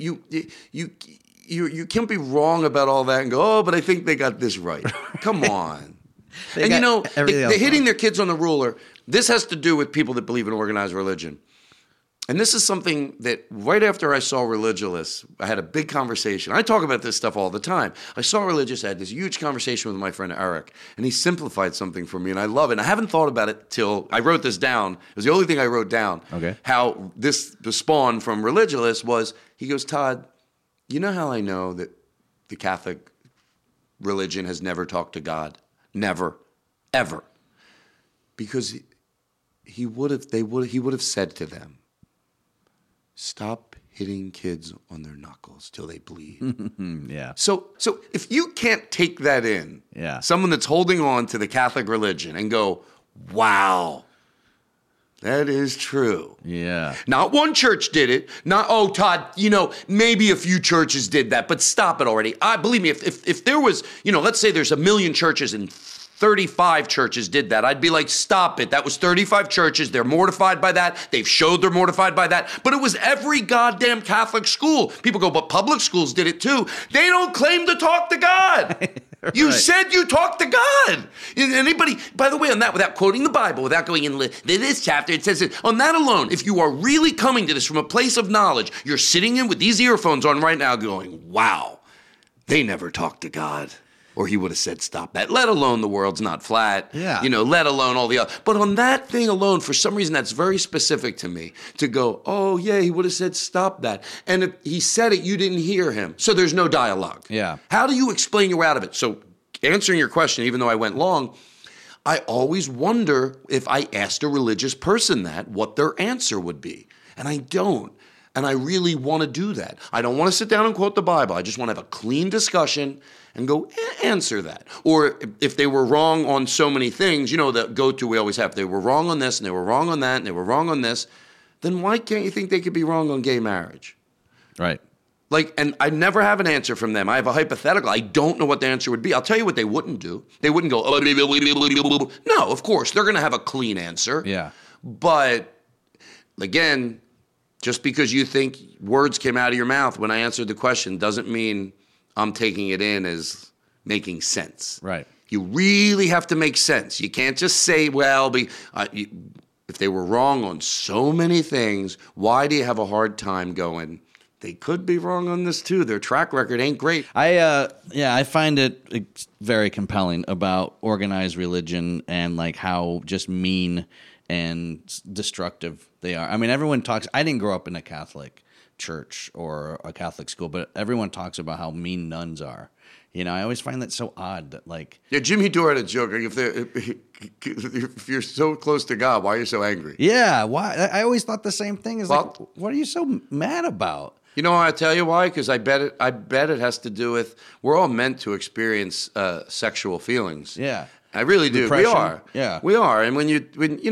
You can't be wrong about all that and go, oh, but I think they got this right. Come on. And they're hitting their kids on the ruler. This has to do with people that believe in organized religion. And this is something that right after I saw Religulous, I had a big conversation. I talk about this stuff all the time. I saw Religulous, I had this huge conversation with my friend Eric, and he simplified something for me, and I love it. And I haven't thought about it till I wrote this down. It was the only thing I wrote down. Okay. How the spawn from Religulous was, he goes, Todd, you know how I know that the Catholic religion has never talked to God? Never. Ever. Because he would have said to them, stop hitting kids on their knuckles till they bleed. Yeah. So if you can't take that in, someone that's holding on to the Catholic religion and go, wow, that is true. Yeah. Not one church did it. Not, oh, Todd, maybe a few churches did that, but stop it already. Believe me, if there was, let's say there's 1 million churches and 35 churches did that, I'd be like, stop it. That was 35 churches. They're mortified by that. They've showed they're mortified by that. But it was every goddamn Catholic school. People go, but public schools did it too. They don't claim to talk to God. You said you talked to God. Anybody, by the way, on that, without quoting the Bible, without going in this chapter, it says it. On that alone, if you are really coming to this from a place of knowledge, you're sitting in with these earphones on right now going, wow, they never talked to God. Or he would have said, stop that, let alone the world's not flat, let alone all the other. But on that thing alone, for some reason, that's very specific to me, to go, oh, yeah, he would have said, stop that. And if he said it, you didn't hear him. So there's no dialogue. Yeah. How do you explain your way out of it? So answering your question, even though I went long, I always wonder if I asked a religious person that, what their answer would be. And I don't. And I really want to do that. I don't want to sit down and quote the Bible. I just want to have a clean discussion and go answer that. Or if they were wrong on so many things, that go-to we always have. They were wrong on this, and they were wrong on that, and they were wrong on this. Then why can't you think they could be wrong on gay marriage? Right. And I never have an answer from them. I have a hypothetical. I don't know what the answer would be. I'll tell you what they wouldn't do. They wouldn't go, no, of course. They're going to have a clean answer. Yeah. But, again, just because you think words came out of your mouth when I answered the question doesn't mean I'm taking it in as making sense. Right. You really have to make sense. You can't just say, if they were wrong on so many things, why do you have a hard time going, they could be wrong on this too. Their track record ain't great. I find it very compelling about organized religion and like how just mean and destructive they are. I mean, everyone talks. I didn't grow up in a Catholic church or a Catholic school, but everyone talks about how mean nuns are. I always find that so odd that Jimmy Dore had a joke. If you're so close to God, why are you so angry? Yeah, why? I always thought the same thing. What are you so mad about? I tell you why. Because I bet it has to do with we're all meant to experience sexual feelings. Yeah, I really do. Depression. We are. Yeah, we are. And when you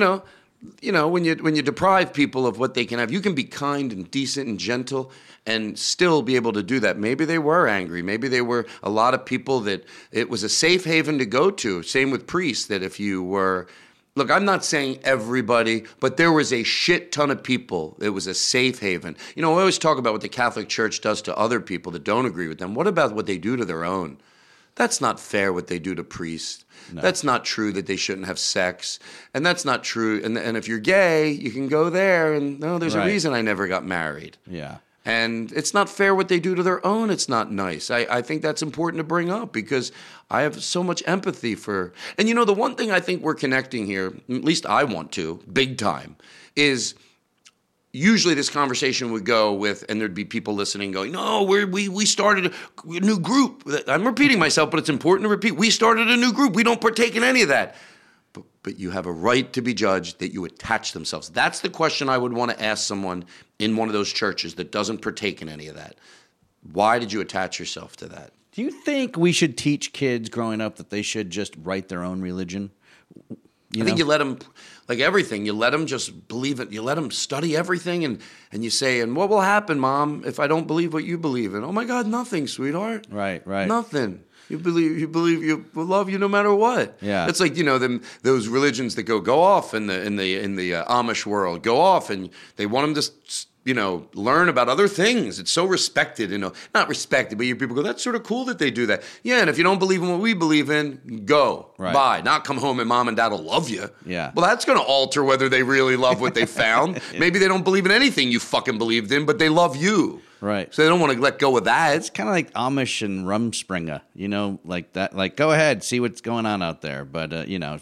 deprive people of what they can have, you can be kind and decent and gentle and still be able to do that. Maybe they were angry. Maybe they were a lot of people that it was a safe haven to go to. Same with priests, that if you were, look, I'm not saying everybody, but there was a shit ton of people. It was a safe haven. We always talk about what the Catholic Church does to other people that don't agree with them. What about what they do to their own? That's not fair what they do to priests. No. That's not true that they shouldn't have sex. And that's not true. And if you're gay, you can go there and, no, there's a reason I never got married. Yeah. And it's not fair what they do to their own. It's not nice. I think that's important to bring up because I have so much empathy for... And the one thing I think we're connecting here, at least I want to, big time, is... Usually this conversation would go with, and there'd be people listening going, no, we started a new group. I'm repeating myself, but it's important to repeat. We started a new group. We don't partake in any of that. But you have a right to be judged that you attach themselves. That's the question I would want to ask someone in one of those churches that doesn't partake in any of that. Why did you attach yourself to that? Do you think we should teach kids growing up that they should just write their own religion? I think you let them, like everything, you let them just believe it. You let them study everything, and you say, and what will happen, Mom, if I don't believe what you believe in? Oh, my God, nothing, sweetheart. Right. Nothing. You believe you will love you no matter what. Yeah. It's like, those religions that go off in the Amish world, go off, and they want them to learn about other things. It's so respected, not respected, but people go, that's sort of cool that they do that. Yeah, and if you don't believe in what we believe in, go. Right. Bye. Not come home and Mom and Dad will love you. Yeah. Well, that's going to alter whether they really love what they found. Yeah. Maybe they don't believe in anything you fucking believed in, but they love you. Right. So they don't want to let go of that. It's kind of like Amish and Rumspringa, like that. Like, go ahead, see what's going on out there. But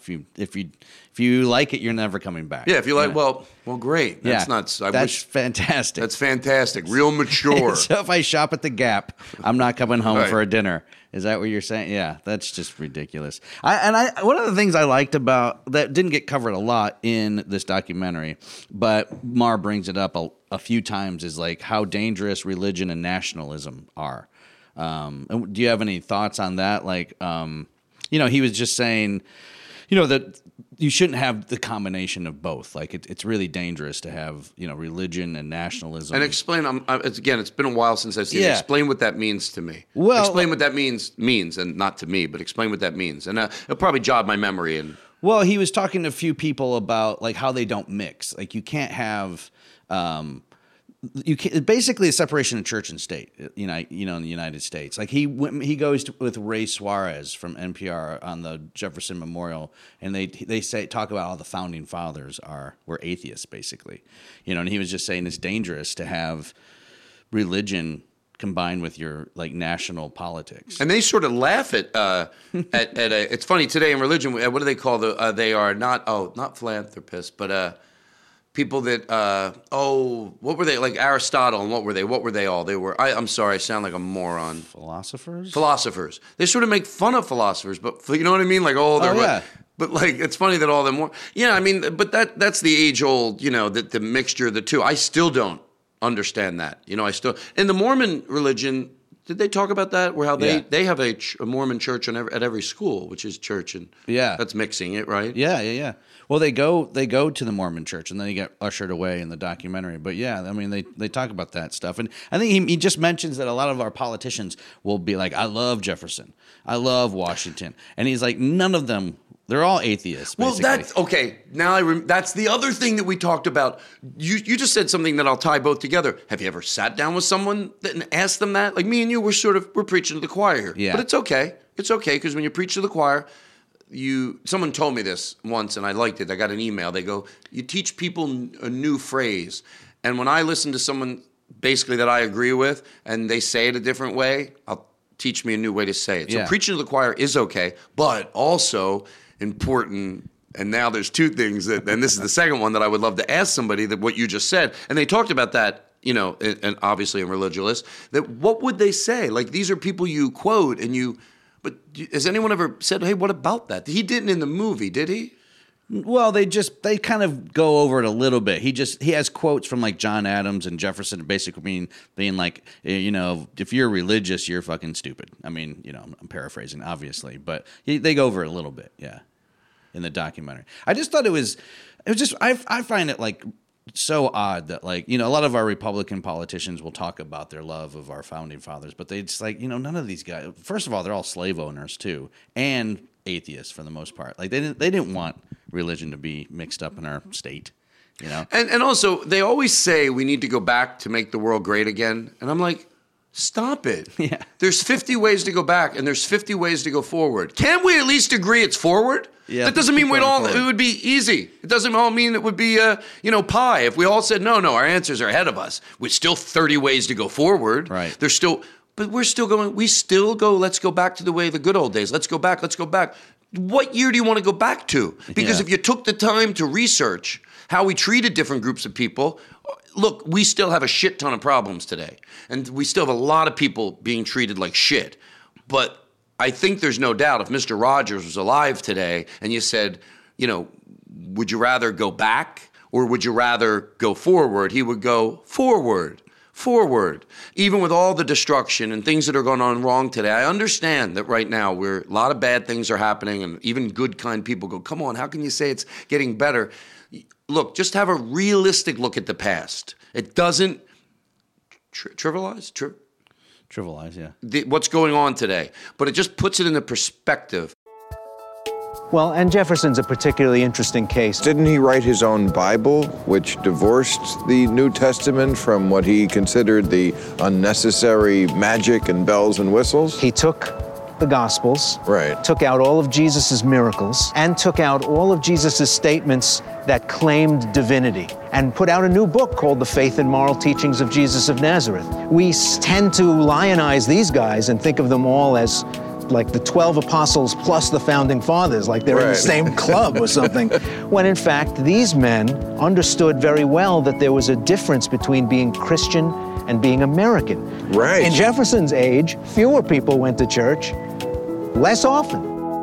if you like it, you're never coming back. Yeah. If you like, well, great. That's fantastic. That's fantastic. Real mature. So if I shop at the Gap, I'm not coming home for a dinner. Is that what you're saying? Yeah, that's just ridiculous. One of the things I liked about that didn't get covered a lot in this documentary, but Maher brings it up a few times, is like how dangerous religion and nationalism are. And do you have any thoughts on that? Like, he was just saying, that you shouldn't have the combination of both. Like, it's really dangerous to have, religion and nationalism. And explain, it's been a while since I've seen it. Explain what that means to me. Well, explain what that means, and not to me, but explain what that means. And it'll probably jog my memory. Well, he was talking to a few people about, like, how they don't mix. Like, you can't have you can, basically a separation of church and state. In the United States, like he goes with Ray Suarez from NPR on the Jefferson Memorial, and they talk about how the founding fathers were atheists, basically, and he was just saying it's dangerous to have religion combined with your like national politics. And they sort of laugh at it's funny today in religion. What do they call they are not philanthropists, but people that what were they, like Aristotle, and what were they all? They were I'm sorry, I sound like a moron. Philosophers. They sort of make fun of philosophers, but you know what I mean? Like yeah. But like it's funny that all them were. Yeah, I mean, but that's the age old, the mixture of the two. I still don't understand that. I still in the Mormon religion. Did they talk about that? Where how they have a Mormon church at every school, which is church, and that's mixing it, right? Yeah. Well, they go to the Mormon church, and then they get ushered away in the documentary. But yeah, I mean, they talk about that stuff, and I think he just mentions that a lot of our politicians will be like, "I love Jefferson, I love Washington," and he's like, none of them. They're all atheists, basically. Well, that's okay. Now that's the other thing that we talked about. You just said something that I'll tie both together. Have you ever sat down with someone and asked them that? Like me and you, we're preaching to the choir. Yeah. But it's okay. It's okay because when you preach to the choir, someone told me this once and I liked it. I got an email. They go, you teach people a new phrase. And when I listen to someone basically that I agree with and they say it a different way, I'll teach me a new way to say it. So preaching to the choir is okay, but also important. And now there's two things and this is the second one that I would love to ask somebody that what you just said. And they talked about that, and obviously in Religious, that what would they say? Like these are people you quote but has anyone ever said, hey, what about that? He didn't in the movie, did he? Well, they kind of go over it a little bit. He has quotes from like John Adams and Jefferson, basically being like, if you're religious, you're fucking stupid. I mean, I'm paraphrasing, obviously, but they go over it a little bit, yeah, in the documentary. I just thought it was just I find it like so odd that like a lot of our Republican politicians will talk about their love of our founding fathers, but they just like none of these guys. First of all, they're all slave owners too, and atheists for the most part. Like they didn't want religion to be mixed up in our state, And also they always say we need to go back to make the world great again, and I'm like, stop it. Yeah. There's 50 ways to go back, and there's 50 ways to go forward. Can't we at least agree it's forward? Yeah. That doesn't mean it would be easy. It doesn't all mean it would be pie. If we all said no, our answers are ahead of us. We're still 30 ways to go forward. Right. But we're still going, let's go back to the good old days. Let's go back. What year do you want to go back to? Because if you took the time to research how we treated different groups of people, look, we still have a shit ton of problems today. And we still have a lot of people being treated like shit. But I think there's no doubt if Mr. Rogers was alive today and you said, would you rather go back or would you rather go forward? He would go forward. Even with all the destruction and things that are going on wrong today, I understand that right now a lot of bad things are happening and even good, kind people go, come on, how can you say it's getting better? Look, just have a realistic look at the past. It doesn't trivialize, yeah. What's going on today, but it just puts it into perspective. Well, and Jefferson's a particularly interesting case. Didn't he write his own Bible, which divorced the New Testament from what he considered the unnecessary magic and bells and whistles? He took the Gospels, right, took out all of Jesus's miracles, and took out all of Jesus's statements that claimed divinity, and put out a new book called The Faith and Moral Teachings of Jesus of Nazareth. We tend to lionize these guys and think of them all as like the 12 apostles plus the founding fathers, like they're in the same club or something. When in fact, these men understood very well that there was a difference between being Christian and being American. Right. In Jefferson's age, fewer people went to church, less often.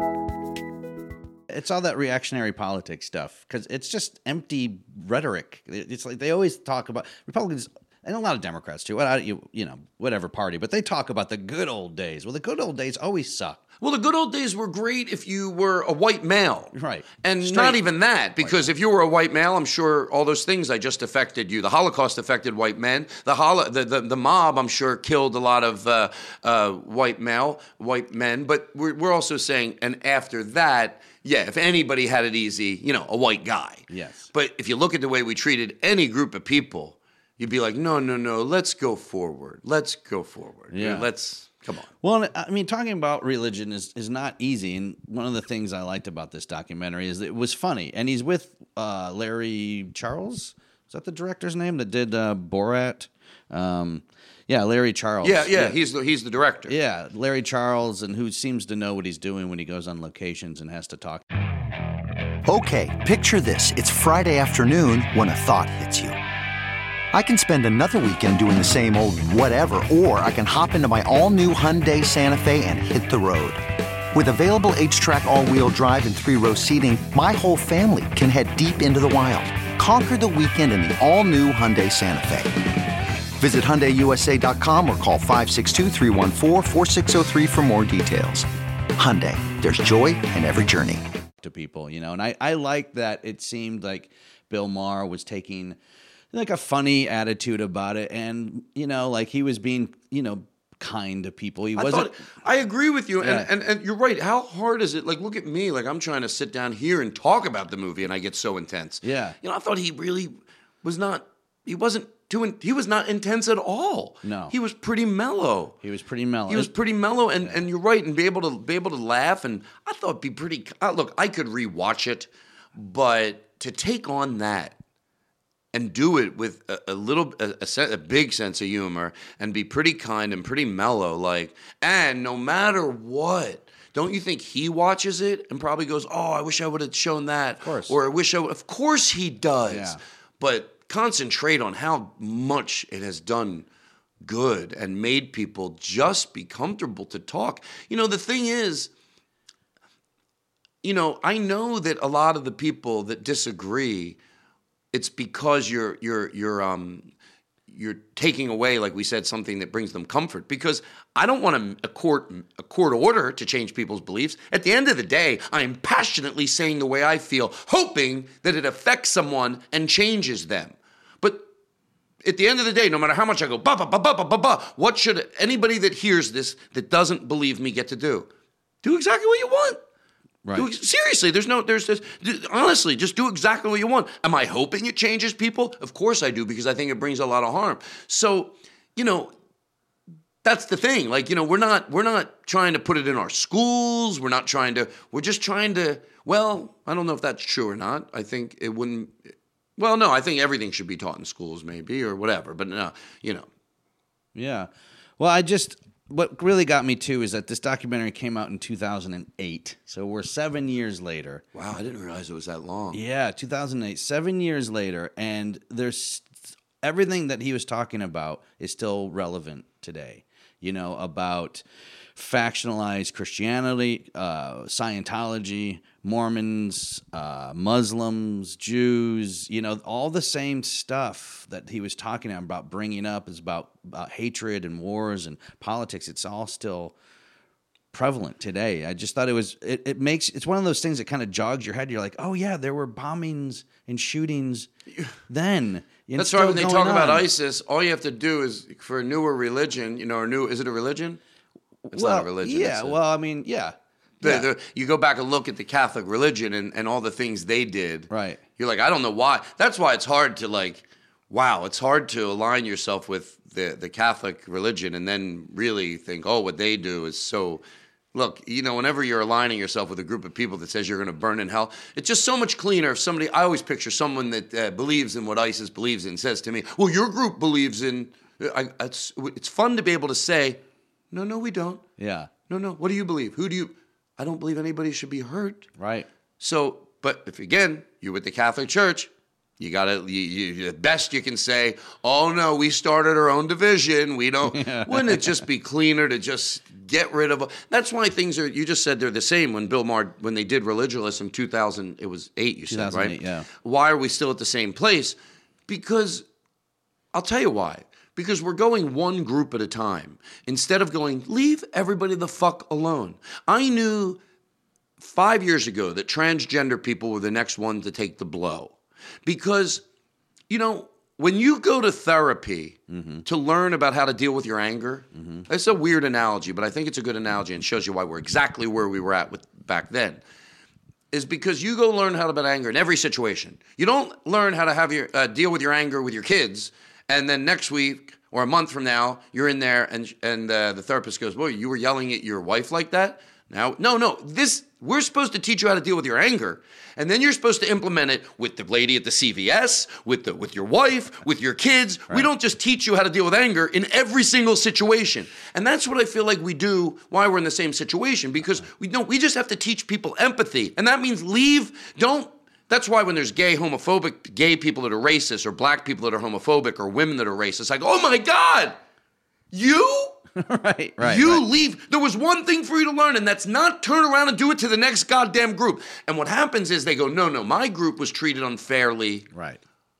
It's all that reactionary politics stuff because it's just empty rhetoric. It's like they always talk about Republicans. And a lot of Democrats too, whatever party, but they talk about the good old days. Well, the good old days always suck. Well, the good old days were great if you were a white male. Right. And Straight. not even that, because if you were a white male, I'm sure all those things I just affected you. The Holocaust affected white men. The mob, I'm sure, killed a lot of white men. But we're also saying, and after that, if anybody had it easy, a white guy. Yes. But if you look at the way we treated any group of people, you'd be like, no, let's go forward. Let's go forward. Yeah. Come on. Well, I mean, talking about religion is not easy. And one of the things I liked about this documentary is that it was funny. And he's with Larry Charles. Is that the director's name that did Borat? Yeah, Larry Charles. Yeah. He's the director. Yeah, Larry Charles, and who seems to know what he's doing when he goes on locations and has to talk. Okay, picture this. It's Friday afternoon when a thought hits you. I can spend another weekend doing the same old whatever, or I can hop into my all-new Hyundai Santa Fe and hit the road. With available H-Track all-wheel drive and 3-row seating, my whole family can head deep into the wild. Conquer the weekend in the all-new Hyundai Santa Fe. Visit HyundaiUSA.com or call 562-314-4603 for more details. Hyundai, there's joy in every journey. To people, you know, and I like that it seemed like Bill Maher was taking like a funny attitude about it, and you know, like he was being, you know, kind to people. He wasn't. I agree with you, Yeah. and you're right. How hard is it? Like, look at me. Like, I'm trying to sit down here and talk about the movie, and I get so intense. Yeah. You know, I thought he really was not. He wasn't he was not intense at all. No. He was pretty mellow. He was pretty mellow. He was pretty mellow, and you're right, and be able to laugh, and I thought it'd be pretty. Look, I could rewatch it, but to take on that and do it with a big sense of humor and be pretty kind and pretty mellow, like, and no matter what, don't you think he watches it and probably goes, "Oh, I wish I would have shown that," of course, or "I wish I would." Of course he does, Yeah. but concentrate on how much it has done good and made people just be comfortable to talk. You know, the thing is, you know, I know that a lot of the people that disagree, it's because you're taking away, like we said, something that brings them comfort. Because I don't want a court order to change people's beliefs. At the end of the day, I am passionately saying the way I feel, hoping that it affects someone and changes them. But at the end of the day, no matter how much I go, what should anybody that hears this that doesn't believe me get to do? Do exactly what you want. Right. Seriously, honestly, just do exactly what you want. Am I hoping it changes people? Of course I do, because I think it brings a lot of harm. So, you know, that's the thing. Like, you know, we're not trying to put it in our schools. We're just trying to, well, I don't know if that's true or not. I think it wouldn't, well, no, I think everything should be taught in schools maybe, or whatever, but no, you know. Yeah. Well, what really got me too is that this documentary came out in 2008. So we're 7 years later. Wow, I didn't realize it was that long. Yeah, 2008, 7 years later. And there's everything that he was talking about is still relevant today. You know, about factionalized Christianity, Scientology, Mormons, Muslims, Jews, you know, all the same stuff that he was talking about bringing up is about hatred and wars and politics. It's all still prevalent today. I just thought it's one of those things that kind of jogs your head. You're like, oh yeah, there were bombings and shootings then. That's why when they talk about ISIS, all you have to do is, for a newer religion, you know, is it a religion? It's not a religion. Yeah, I mean, yeah. You go back and look at the Catholic religion and all the things they did. Right. You're like, I don't know why. That's why it's hard to it's hard to align yourself with the Catholic religion and then really think, oh, what they do is so. Look, you know, whenever you're aligning yourself with a group of people that says you're going to burn in hell, it's just so much cleaner if somebody, I always picture someone that believes in what ISIS believes in says to me, well, your group believes in, it's fun to be able to say, no, we don't. Yeah. No, what do you believe? I don't believe anybody should be hurt. Right. So, but if again, you're with the Catholic Church, you gotta, the best you can say, oh no, we started our own division. We don't, wouldn't it just be cleaner to just get rid of, that's why things are, you just said they're the same when Bill Maher, when they did Religionism 2008, you said, right? Yeah. Why are we still at the same place? Because, I'll tell you why. Because we're going one group at a time. Instead of going, leave everybody the fuck alone. I knew 5 years ago that transgender people were the next one to take the blow. Because, you know, when you go to therapy to learn about how to deal with your anger, it's a weird analogy, but I think it's a good analogy and shows you why we're exactly where we were at back then, is because you go learn how about anger in every situation. You don't learn how to have deal with your anger with your kids And then next week or a month from now, you're in there and the therapist goes, boy, you were yelling at your wife like that? Now, no, we're supposed to teach you how to deal with your anger. And then you're supposed to implement it with the lady at the CVS, with your wife, with your kids. Right. We don't just teach you how to deal with anger in every single situation. And that's what I feel like we do why we're in the same situation, because we just have to teach people empathy. And that means that's why when there's gay people that are racist, or black people that are homophobic, or women that are racist, I go, oh my God, you? Right. Leave. There was one thing for you to learn, and that's not turn around and do it to the next goddamn group. And what happens is they go, no, my group was treated unfairly. Right.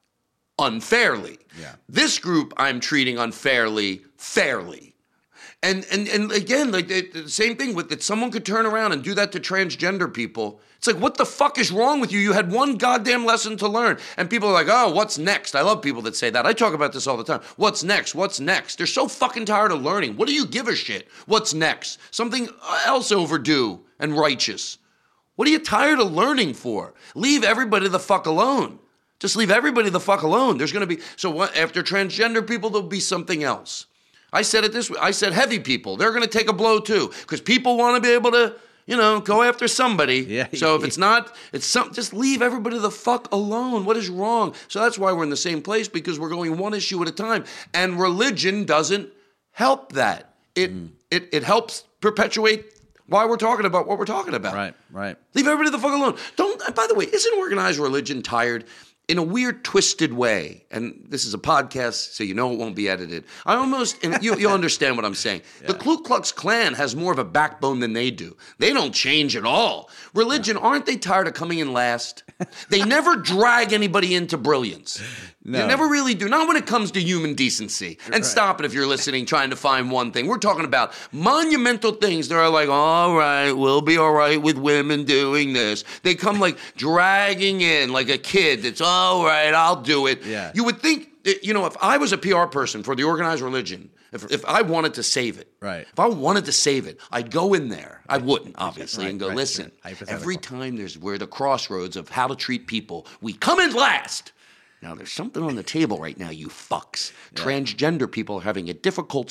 Unfairly. Yeah. This group I'm treating unfairly, fairly. And again, like the same thing with that someone could turn around and do that to transgender people. It's like, what the fuck is wrong with you? You had one goddamn lesson to learn. And people are like, oh, what's next? I love people that say that. I talk about this all the time. What's next? What's next? They're so fucking tired of learning. What do you give a shit? What's next? Something else overdue and righteous. What are you tired of learning for? Leave everybody the fuck alone. Just leave everybody the fuck alone. There's going to be, so what, after transgender people, there'll be something else. I said it this way. I said heavy people. They're going to take a blow too, because people want to be able to, go after somebody. Yeah. So if it's not, just leave everybody the fuck alone. What is wrong? So that's why we're in the same place, because we're going one issue at a time. And religion doesn't help that. It helps perpetuate why we're talking about what we're talking about. Right. Leave everybody the fuck alone. By the way, isn't organized religion tired? In a weird, twisted way, and this is a podcast, so it won't be edited. You'll understand what I'm saying. Yeah. The Ku Klux Klan has more of a backbone than they do. They don't change at all. Religion, aren't they tired of coming in last? They never drag anybody into brilliance. No. They never really do. Not when it comes to human decency. And stop it if you're listening, trying to find one thing. We're talking about monumental things that are like, all right, we'll be all right with women doing this. They come like dragging in like a kid that's, all right, I'll do it. Yeah. You would think, if I was a PR person for the organized religion, if I wanted to save it, if I wanted to save it, I'd go in there. I wouldn't, obviously, and go, listen, every time we're the crossroads of how to treat people, we come in last. Now, there's something on the table right now, you fucks. Yeah. Transgender people are having a difficult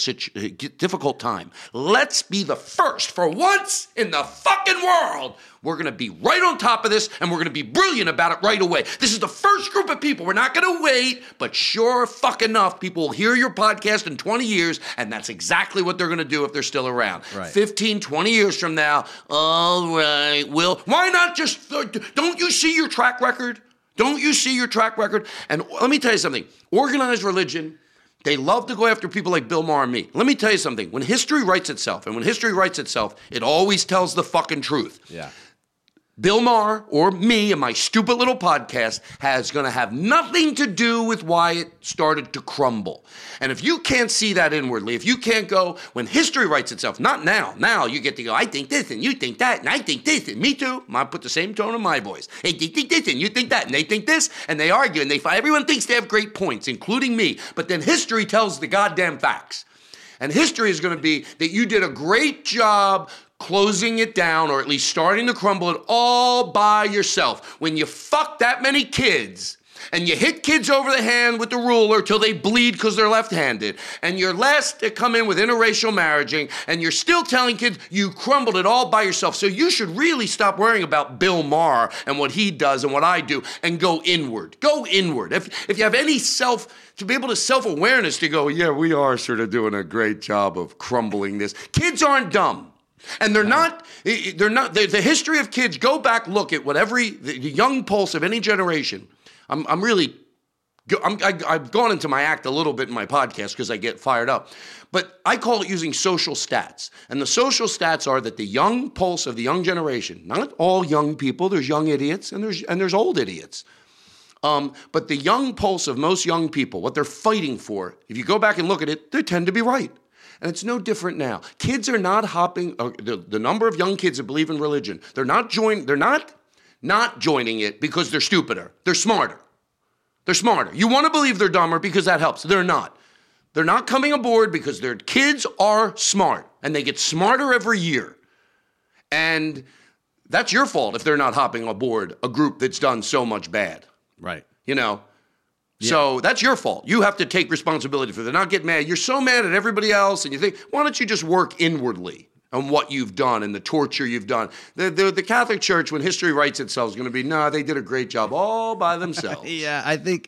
time. Let's be the first for once in the fucking world. We're going to be right on top of this, and we're going to be brilliant about it right away. This is the first group of people. We're not going to wait, but sure fuck enough, people will hear your podcast in 20 years, and that's exactly what they're going to do if they're still around. Right. 15, 20 years from now, all right, why not just, don't you see your track record? Don't you see your track record? And let me tell you something. Organized religion, they love to go after people like Bill Maher and me. Let me tell you something. When history writes itself, it always tells the fucking truth. Yeah. Bill Maher or me and my stupid little podcast is going to have nothing to do with why it started to crumble. And if you can't see that inwardly, if you can't go, when history writes itself, not now. Now you get to go, I think this and you think that and I think this and me too. I put the same tone in my voice. Hey, they think this and you think that and they think this and they argue and everyone thinks they have great points, including me. But then history tells the goddamn facts. And history is going to be that you did a great job closing it down, or at least starting to crumble it all by yourself. When you fuck that many kids and you hit kids over the hand with the ruler till they bleed because they're left-handed, and you're last to come in with interracial marriaging, and you're still telling kids you crumbled it all by yourself. So you should really stop worrying about Bill Maher and what he does and what I do, and go inward. Go inward. If you have any to be able to self-awareness to go, yeah, we are sort of doing a great job of crumbling this. Kids aren't dumb. And they're not, the history of kids, go back, look at what the young pulse of any generation. I've gone into my act a little bit in my podcast because I get fired up. But I call it using social stats. And the social stats are that the young pulse of the young generation, not all young people, there's young idiots and there's old idiots. But the young pulse of most young people, what they're fighting for, if you go back and look at it, they tend to be right. And it's no different now. Kids are not hopping, the number of young kids that believe in religion, they're not joining it because they're stupider. They're smarter. They're smarter. You want to believe they're dumber because that helps. They're not. They're not coming aboard because their kids are smart, and they get smarter every year. And that's your fault if they're not hopping aboard a group that's done so much bad. Right. So that's your fault. You have to take responsibility for that. Not get mad. You're so mad at everybody else, and you think, why don't you just work inwardly on what you've done and the torture you've done? The Catholic Church, when history writes itself, is going to be, no, they did a great job all by themselves. Yeah, I think,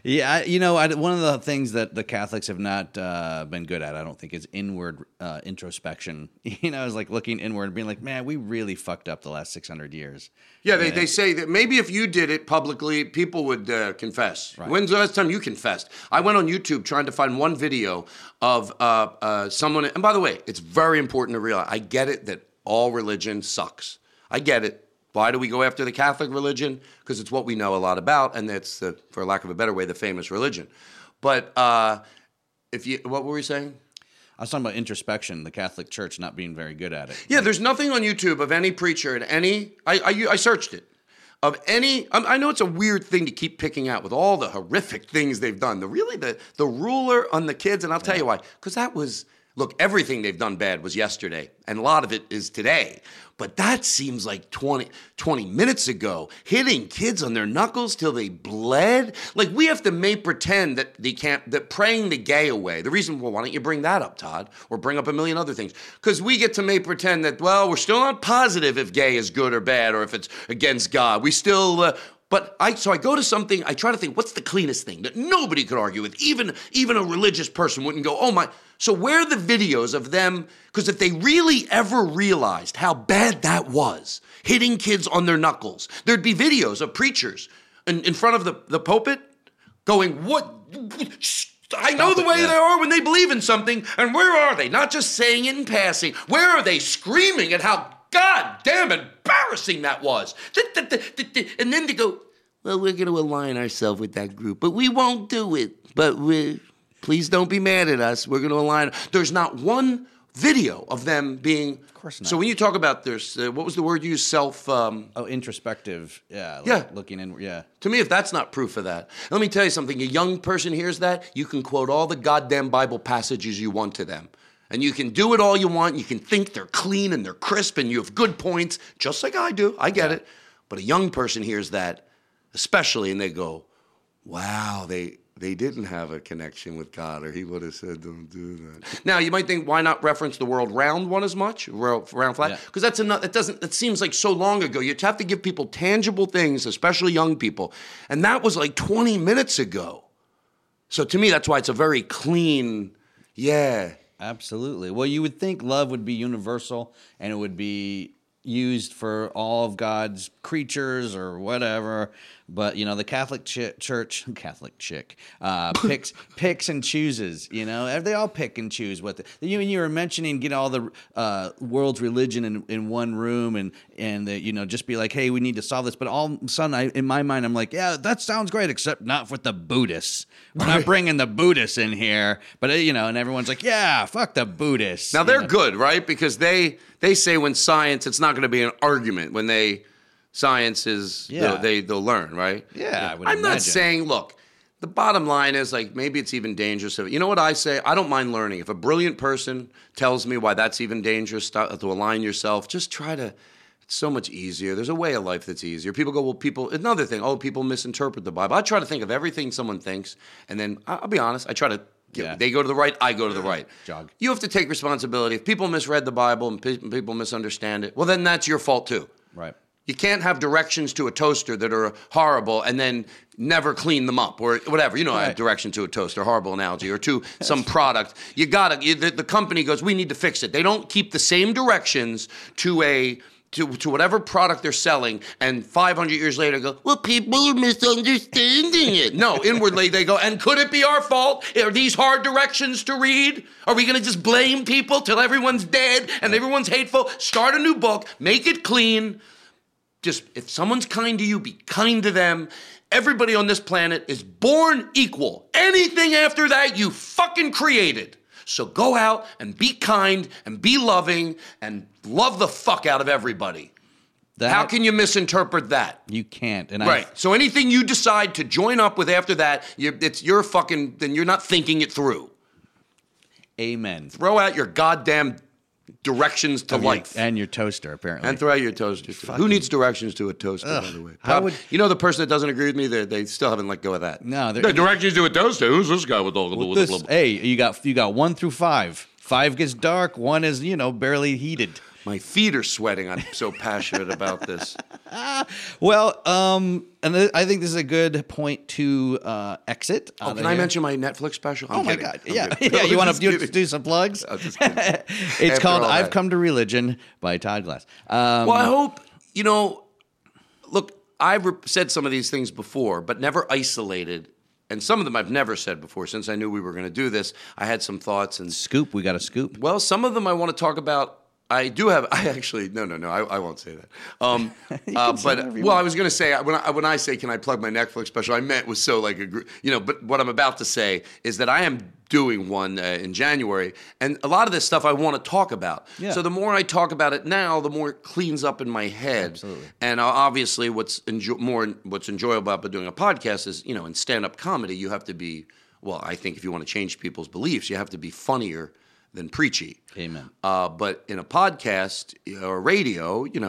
one of the things that the Catholics have not been good at, I don't think, is inward introspection. It's like looking inward and being like, man, we really fucked up the last 600 years. Yeah, they say that maybe if you did it publicly, people would confess. Right. When's the last time you confessed? I went on YouTube trying to find one video of someone, and by the way, it's very important to realize, I get it that all religion sucks. I get it. Why do we go after the Catholic religion? Because it's what we know a lot about, and it's, for lack of a better way, the famous religion. But what were we saying? I was talking about introspection, the Catholic Church not being very good at it. Yeah, there's nothing on YouTube of any preacher at any, I searched it, of any, I know it's a weird thing to keep picking out with all the horrific things they've done. The ruler on the kids, and I'll tell you why, because that was, look, everything they've done bad was yesterday, and a lot of it is today. But that seems like 20 minutes ago, hitting kids on their knuckles till they bled. Like, we have to make pretend that praying the gay away. The reason, well, why don't you bring that up, Todd? Or bring up a million other things. Because we get to make pretend that, well, we're still not positive if gay is good or bad or if it's against God. We still... So I go to something, I try to think, what's the cleanest thing that nobody could argue with? Even a religious person wouldn't go, oh my. So where are the videos of them? Because if they really ever realized how bad that was, hitting kids on their knuckles, there'd be videos of preachers in front of the pulpit going, what? I know the way they are when they believe in something, and where are they? Not just saying it in passing. Where are they screaming at how God damn embarrassing that was? And then they go, well, we're going to align ourselves with that group, but we won't do it. But please don't be mad at us. We're going to align. There's not one video of them being. Of course not. So when you talk about there's, what was the word you used? Introspective. Yeah. Looking in. Yeah. To me, if that's not proof of that, let me tell you something. A young person hears that, you can quote all the goddamn Bible passages you want to them. And you can do it all you want. You can think they're clean and they're crisp and you have good points, just like I do. I get it. But a young person hears that, especially, and they go, wow, they didn't have a connection with God, or he would have said, don't do that. Now, you might think, why not reference the world round one as much, round flat? Because it seems like so long ago. You have to give people tangible things, especially young people. And that was like 20 minutes ago. So to me, that's why it's a very clean, Absolutely. Well, you would think love would be universal and it would be used for all of God's creatures or whatever. But, the Catholic Church picks and chooses, They all pick and choose what you were mentioning, get all the world's religion in one room and just be like, hey, we need to solve this. But all of a sudden, in my mind, I'm like, yeah, that sounds great, except not with the Buddhists. We're not bringing the Buddhists in here. But, and everyone's like, yeah, fuck the Buddhists. Now, they're good, right? Because they say when science, it's not going to be an argument when science is, they'll learn, right? Yeah, I would I'm not saying, look, the bottom line is, like, maybe it's even dangerous. You know what I say? I don't mind learning. If a brilliant person tells me why that's even dangerous, to align yourself, just try to, it's so much easier. There's a way of life that's easier. People go, another thing, people misinterpret the Bible. I try to think of everything someone thinks, and then, I'll be honest, I try to, they go to the right, I go to the right. Jog. You have to take responsibility. If people misread the Bible and people misunderstand it, well, then that's your fault too. Right. You can't have directions to a toaster that are horrible and then never clean them up or whatever. A direction to a toaster, horrible analogy, or to some product. The company goes, we need to fix it. They don't keep the same directions to whatever product they're selling, and 500 years later go, well, people are misunderstanding it. No, inwardly they go, and could it be our fault? Are these hard directions to read? Are we going to just blame people till everyone's dead and everyone's hateful? Start a new book, make it clean. Just, if someone's kind to you, be kind to them. Everybody on this planet is born equal. Anything after that, you fucking created. So go out and be kind and be loving and love the fuck out of everybody. How can you misinterpret that? You can't. So anything you decide to join up with after that, then you're not thinking it through. Amen. Throw out your goddamn directions to life. And your toaster, apparently. And throw out your toaster. Who needs directions to a toaster, by the way? You know the person that doesn't agree with me, they still haven't let go of that. No. The directions to a toaster? Who's this guy with all the... Hey, you got 1 through 5. 5 gets dark, 1 is, barely heated. My feet are sweating. I'm so passionate about this. Well, and I think this is a good point to exit. Can I mention my Netflix special? I'm my kidding. God. Yeah. You want to do some plugs? It's called I've Come to Religion by Todd Glass. Well, I hope, look, I've said some of these things before, but never isolated. And some of them I've never said before. Since I knew we were going to do this, I had some thoughts. And Scoop, we got a scoop. Well, some of them I want to talk about. I won't say that. I was going to say, when I say, can I plug my Netflix special, I meant was so like, but what I'm about to say is that I am doing one in January, and a lot of this stuff I want to talk about. Yeah. So the more I talk about it now, the more it cleans up in my head. Absolutely. And obviously what's enjoyable about doing a podcast is, in stand-up comedy, you have to be, I think if you want to change people's beliefs, you have to be funnier than preachy. Amen. But in a podcast or radio, you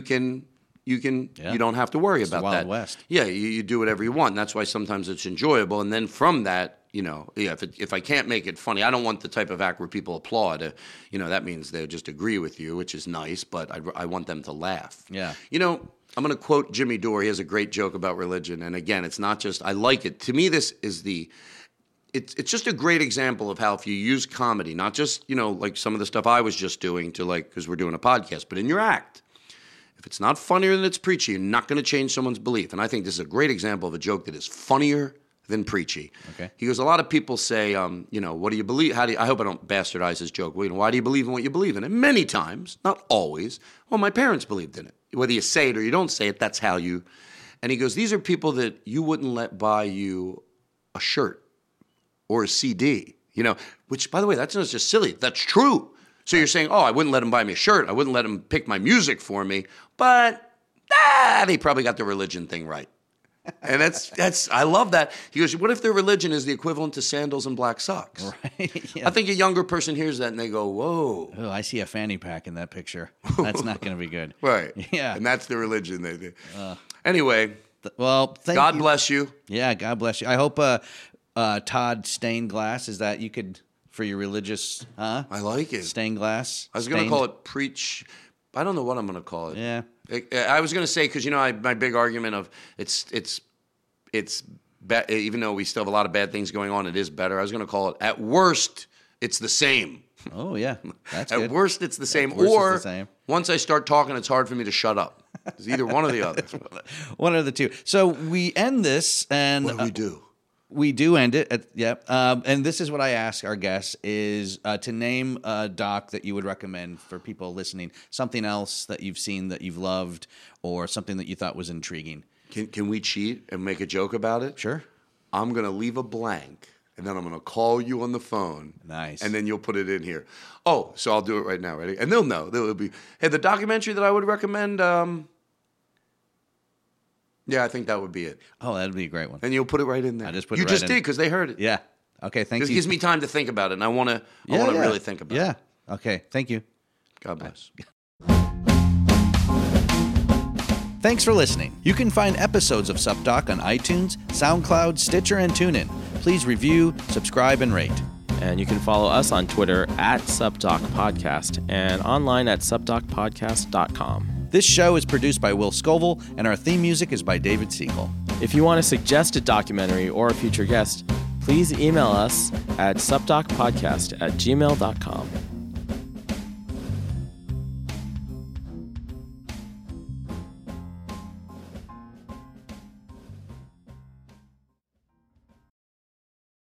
don't have to worry about Wild that. West. Yeah, you do whatever you want. And that's why sometimes it's enjoyable. And then from that, if I can't make it funny, I don't want the type of act where people applaud. That means they just agree with you, which is nice. But I want them to laugh. Yeah. I'm going to quote Jimmy Dore. He has a great joke about religion. And again, it's not just I like it. To me, this is It's just a great example of how if you use comedy, not just, like some of the stuff I was just doing because we're doing a podcast, but in your act, if it's not funnier than it's preachy, you're not going to change someone's belief. And I think this is a great example of a joke that is funnier than preachy. Okay. He goes, a lot of people say, what do you believe? I hope I don't bastardize his joke. Why do you believe in what you believe in? And many times, not always, my parents believed in it. Whether you say it or you don't say it, that's how you. And he goes, these are people that you wouldn't let buy you a shirt or a CD, which, by the way, that's not just silly. That's true. So you're saying, I wouldn't let him buy me a shirt. I wouldn't let him pick my music for me. But they probably got the religion thing right. And that's I love that. He goes, what if their religion is the equivalent to sandals and black socks? Right. Yeah. I think a younger person hears that and they go, whoa. Oh, I see a fanny pack in that picture. That's not going to be good. Right. Yeah. And that's the religion they do. Anyway. Thank you. God bless you. Yeah, God bless you. I hope Todd stained glass, is that you could, for your religious, I like it. Stained glass. I was going to call it preach. I don't know what I'm going to call it. Yeah. I was going to say, because, my big argument of it's even though we still have a lot of bad things going on, it is better. I was going to call it, at worst, it's the same. Oh, yeah. That's At good. worst, it's the same. At worst, or it's the same. Once I start talking, it's hard for me to shut up. It's either one or the other. One of the two. So we end this, and What do we do? We do end it. And this is what I ask our guests is to name a doc that you would recommend for people listening, something else that you've seen that you've loved, or something that you thought was intriguing. Can we cheat and make a joke about it? Sure. I'm going to leave a blank, and then I'm going to call you on the phone. Nice. And then you'll put it in here. Oh, so I'll do it right now. Ready? And they'll know. They'll be, hey, the documentary that I would recommend, yeah, I think that would be it. Oh, that'd be a great one. And you'll put it right in there. I just put you it right just in. did because they heard it. Yeah. Okay, thank you. It gives me time to think about it, and I want to really think about it. Yeah. Okay, thank you. God bless. Thanks for listening. You can find episodes of SupDoc on iTunes, SoundCloud, Stitcher, and TuneIn. Please review, subscribe, and rate. And you can follow us on Twitter at SupDocPodcast and online at SupDocPodcast.com. This show is produced by Will Scoville, and our theme music is by David Siegel. If you want to suggest a documentary or a future guest, please email us at supdocpodcast@gmail.com.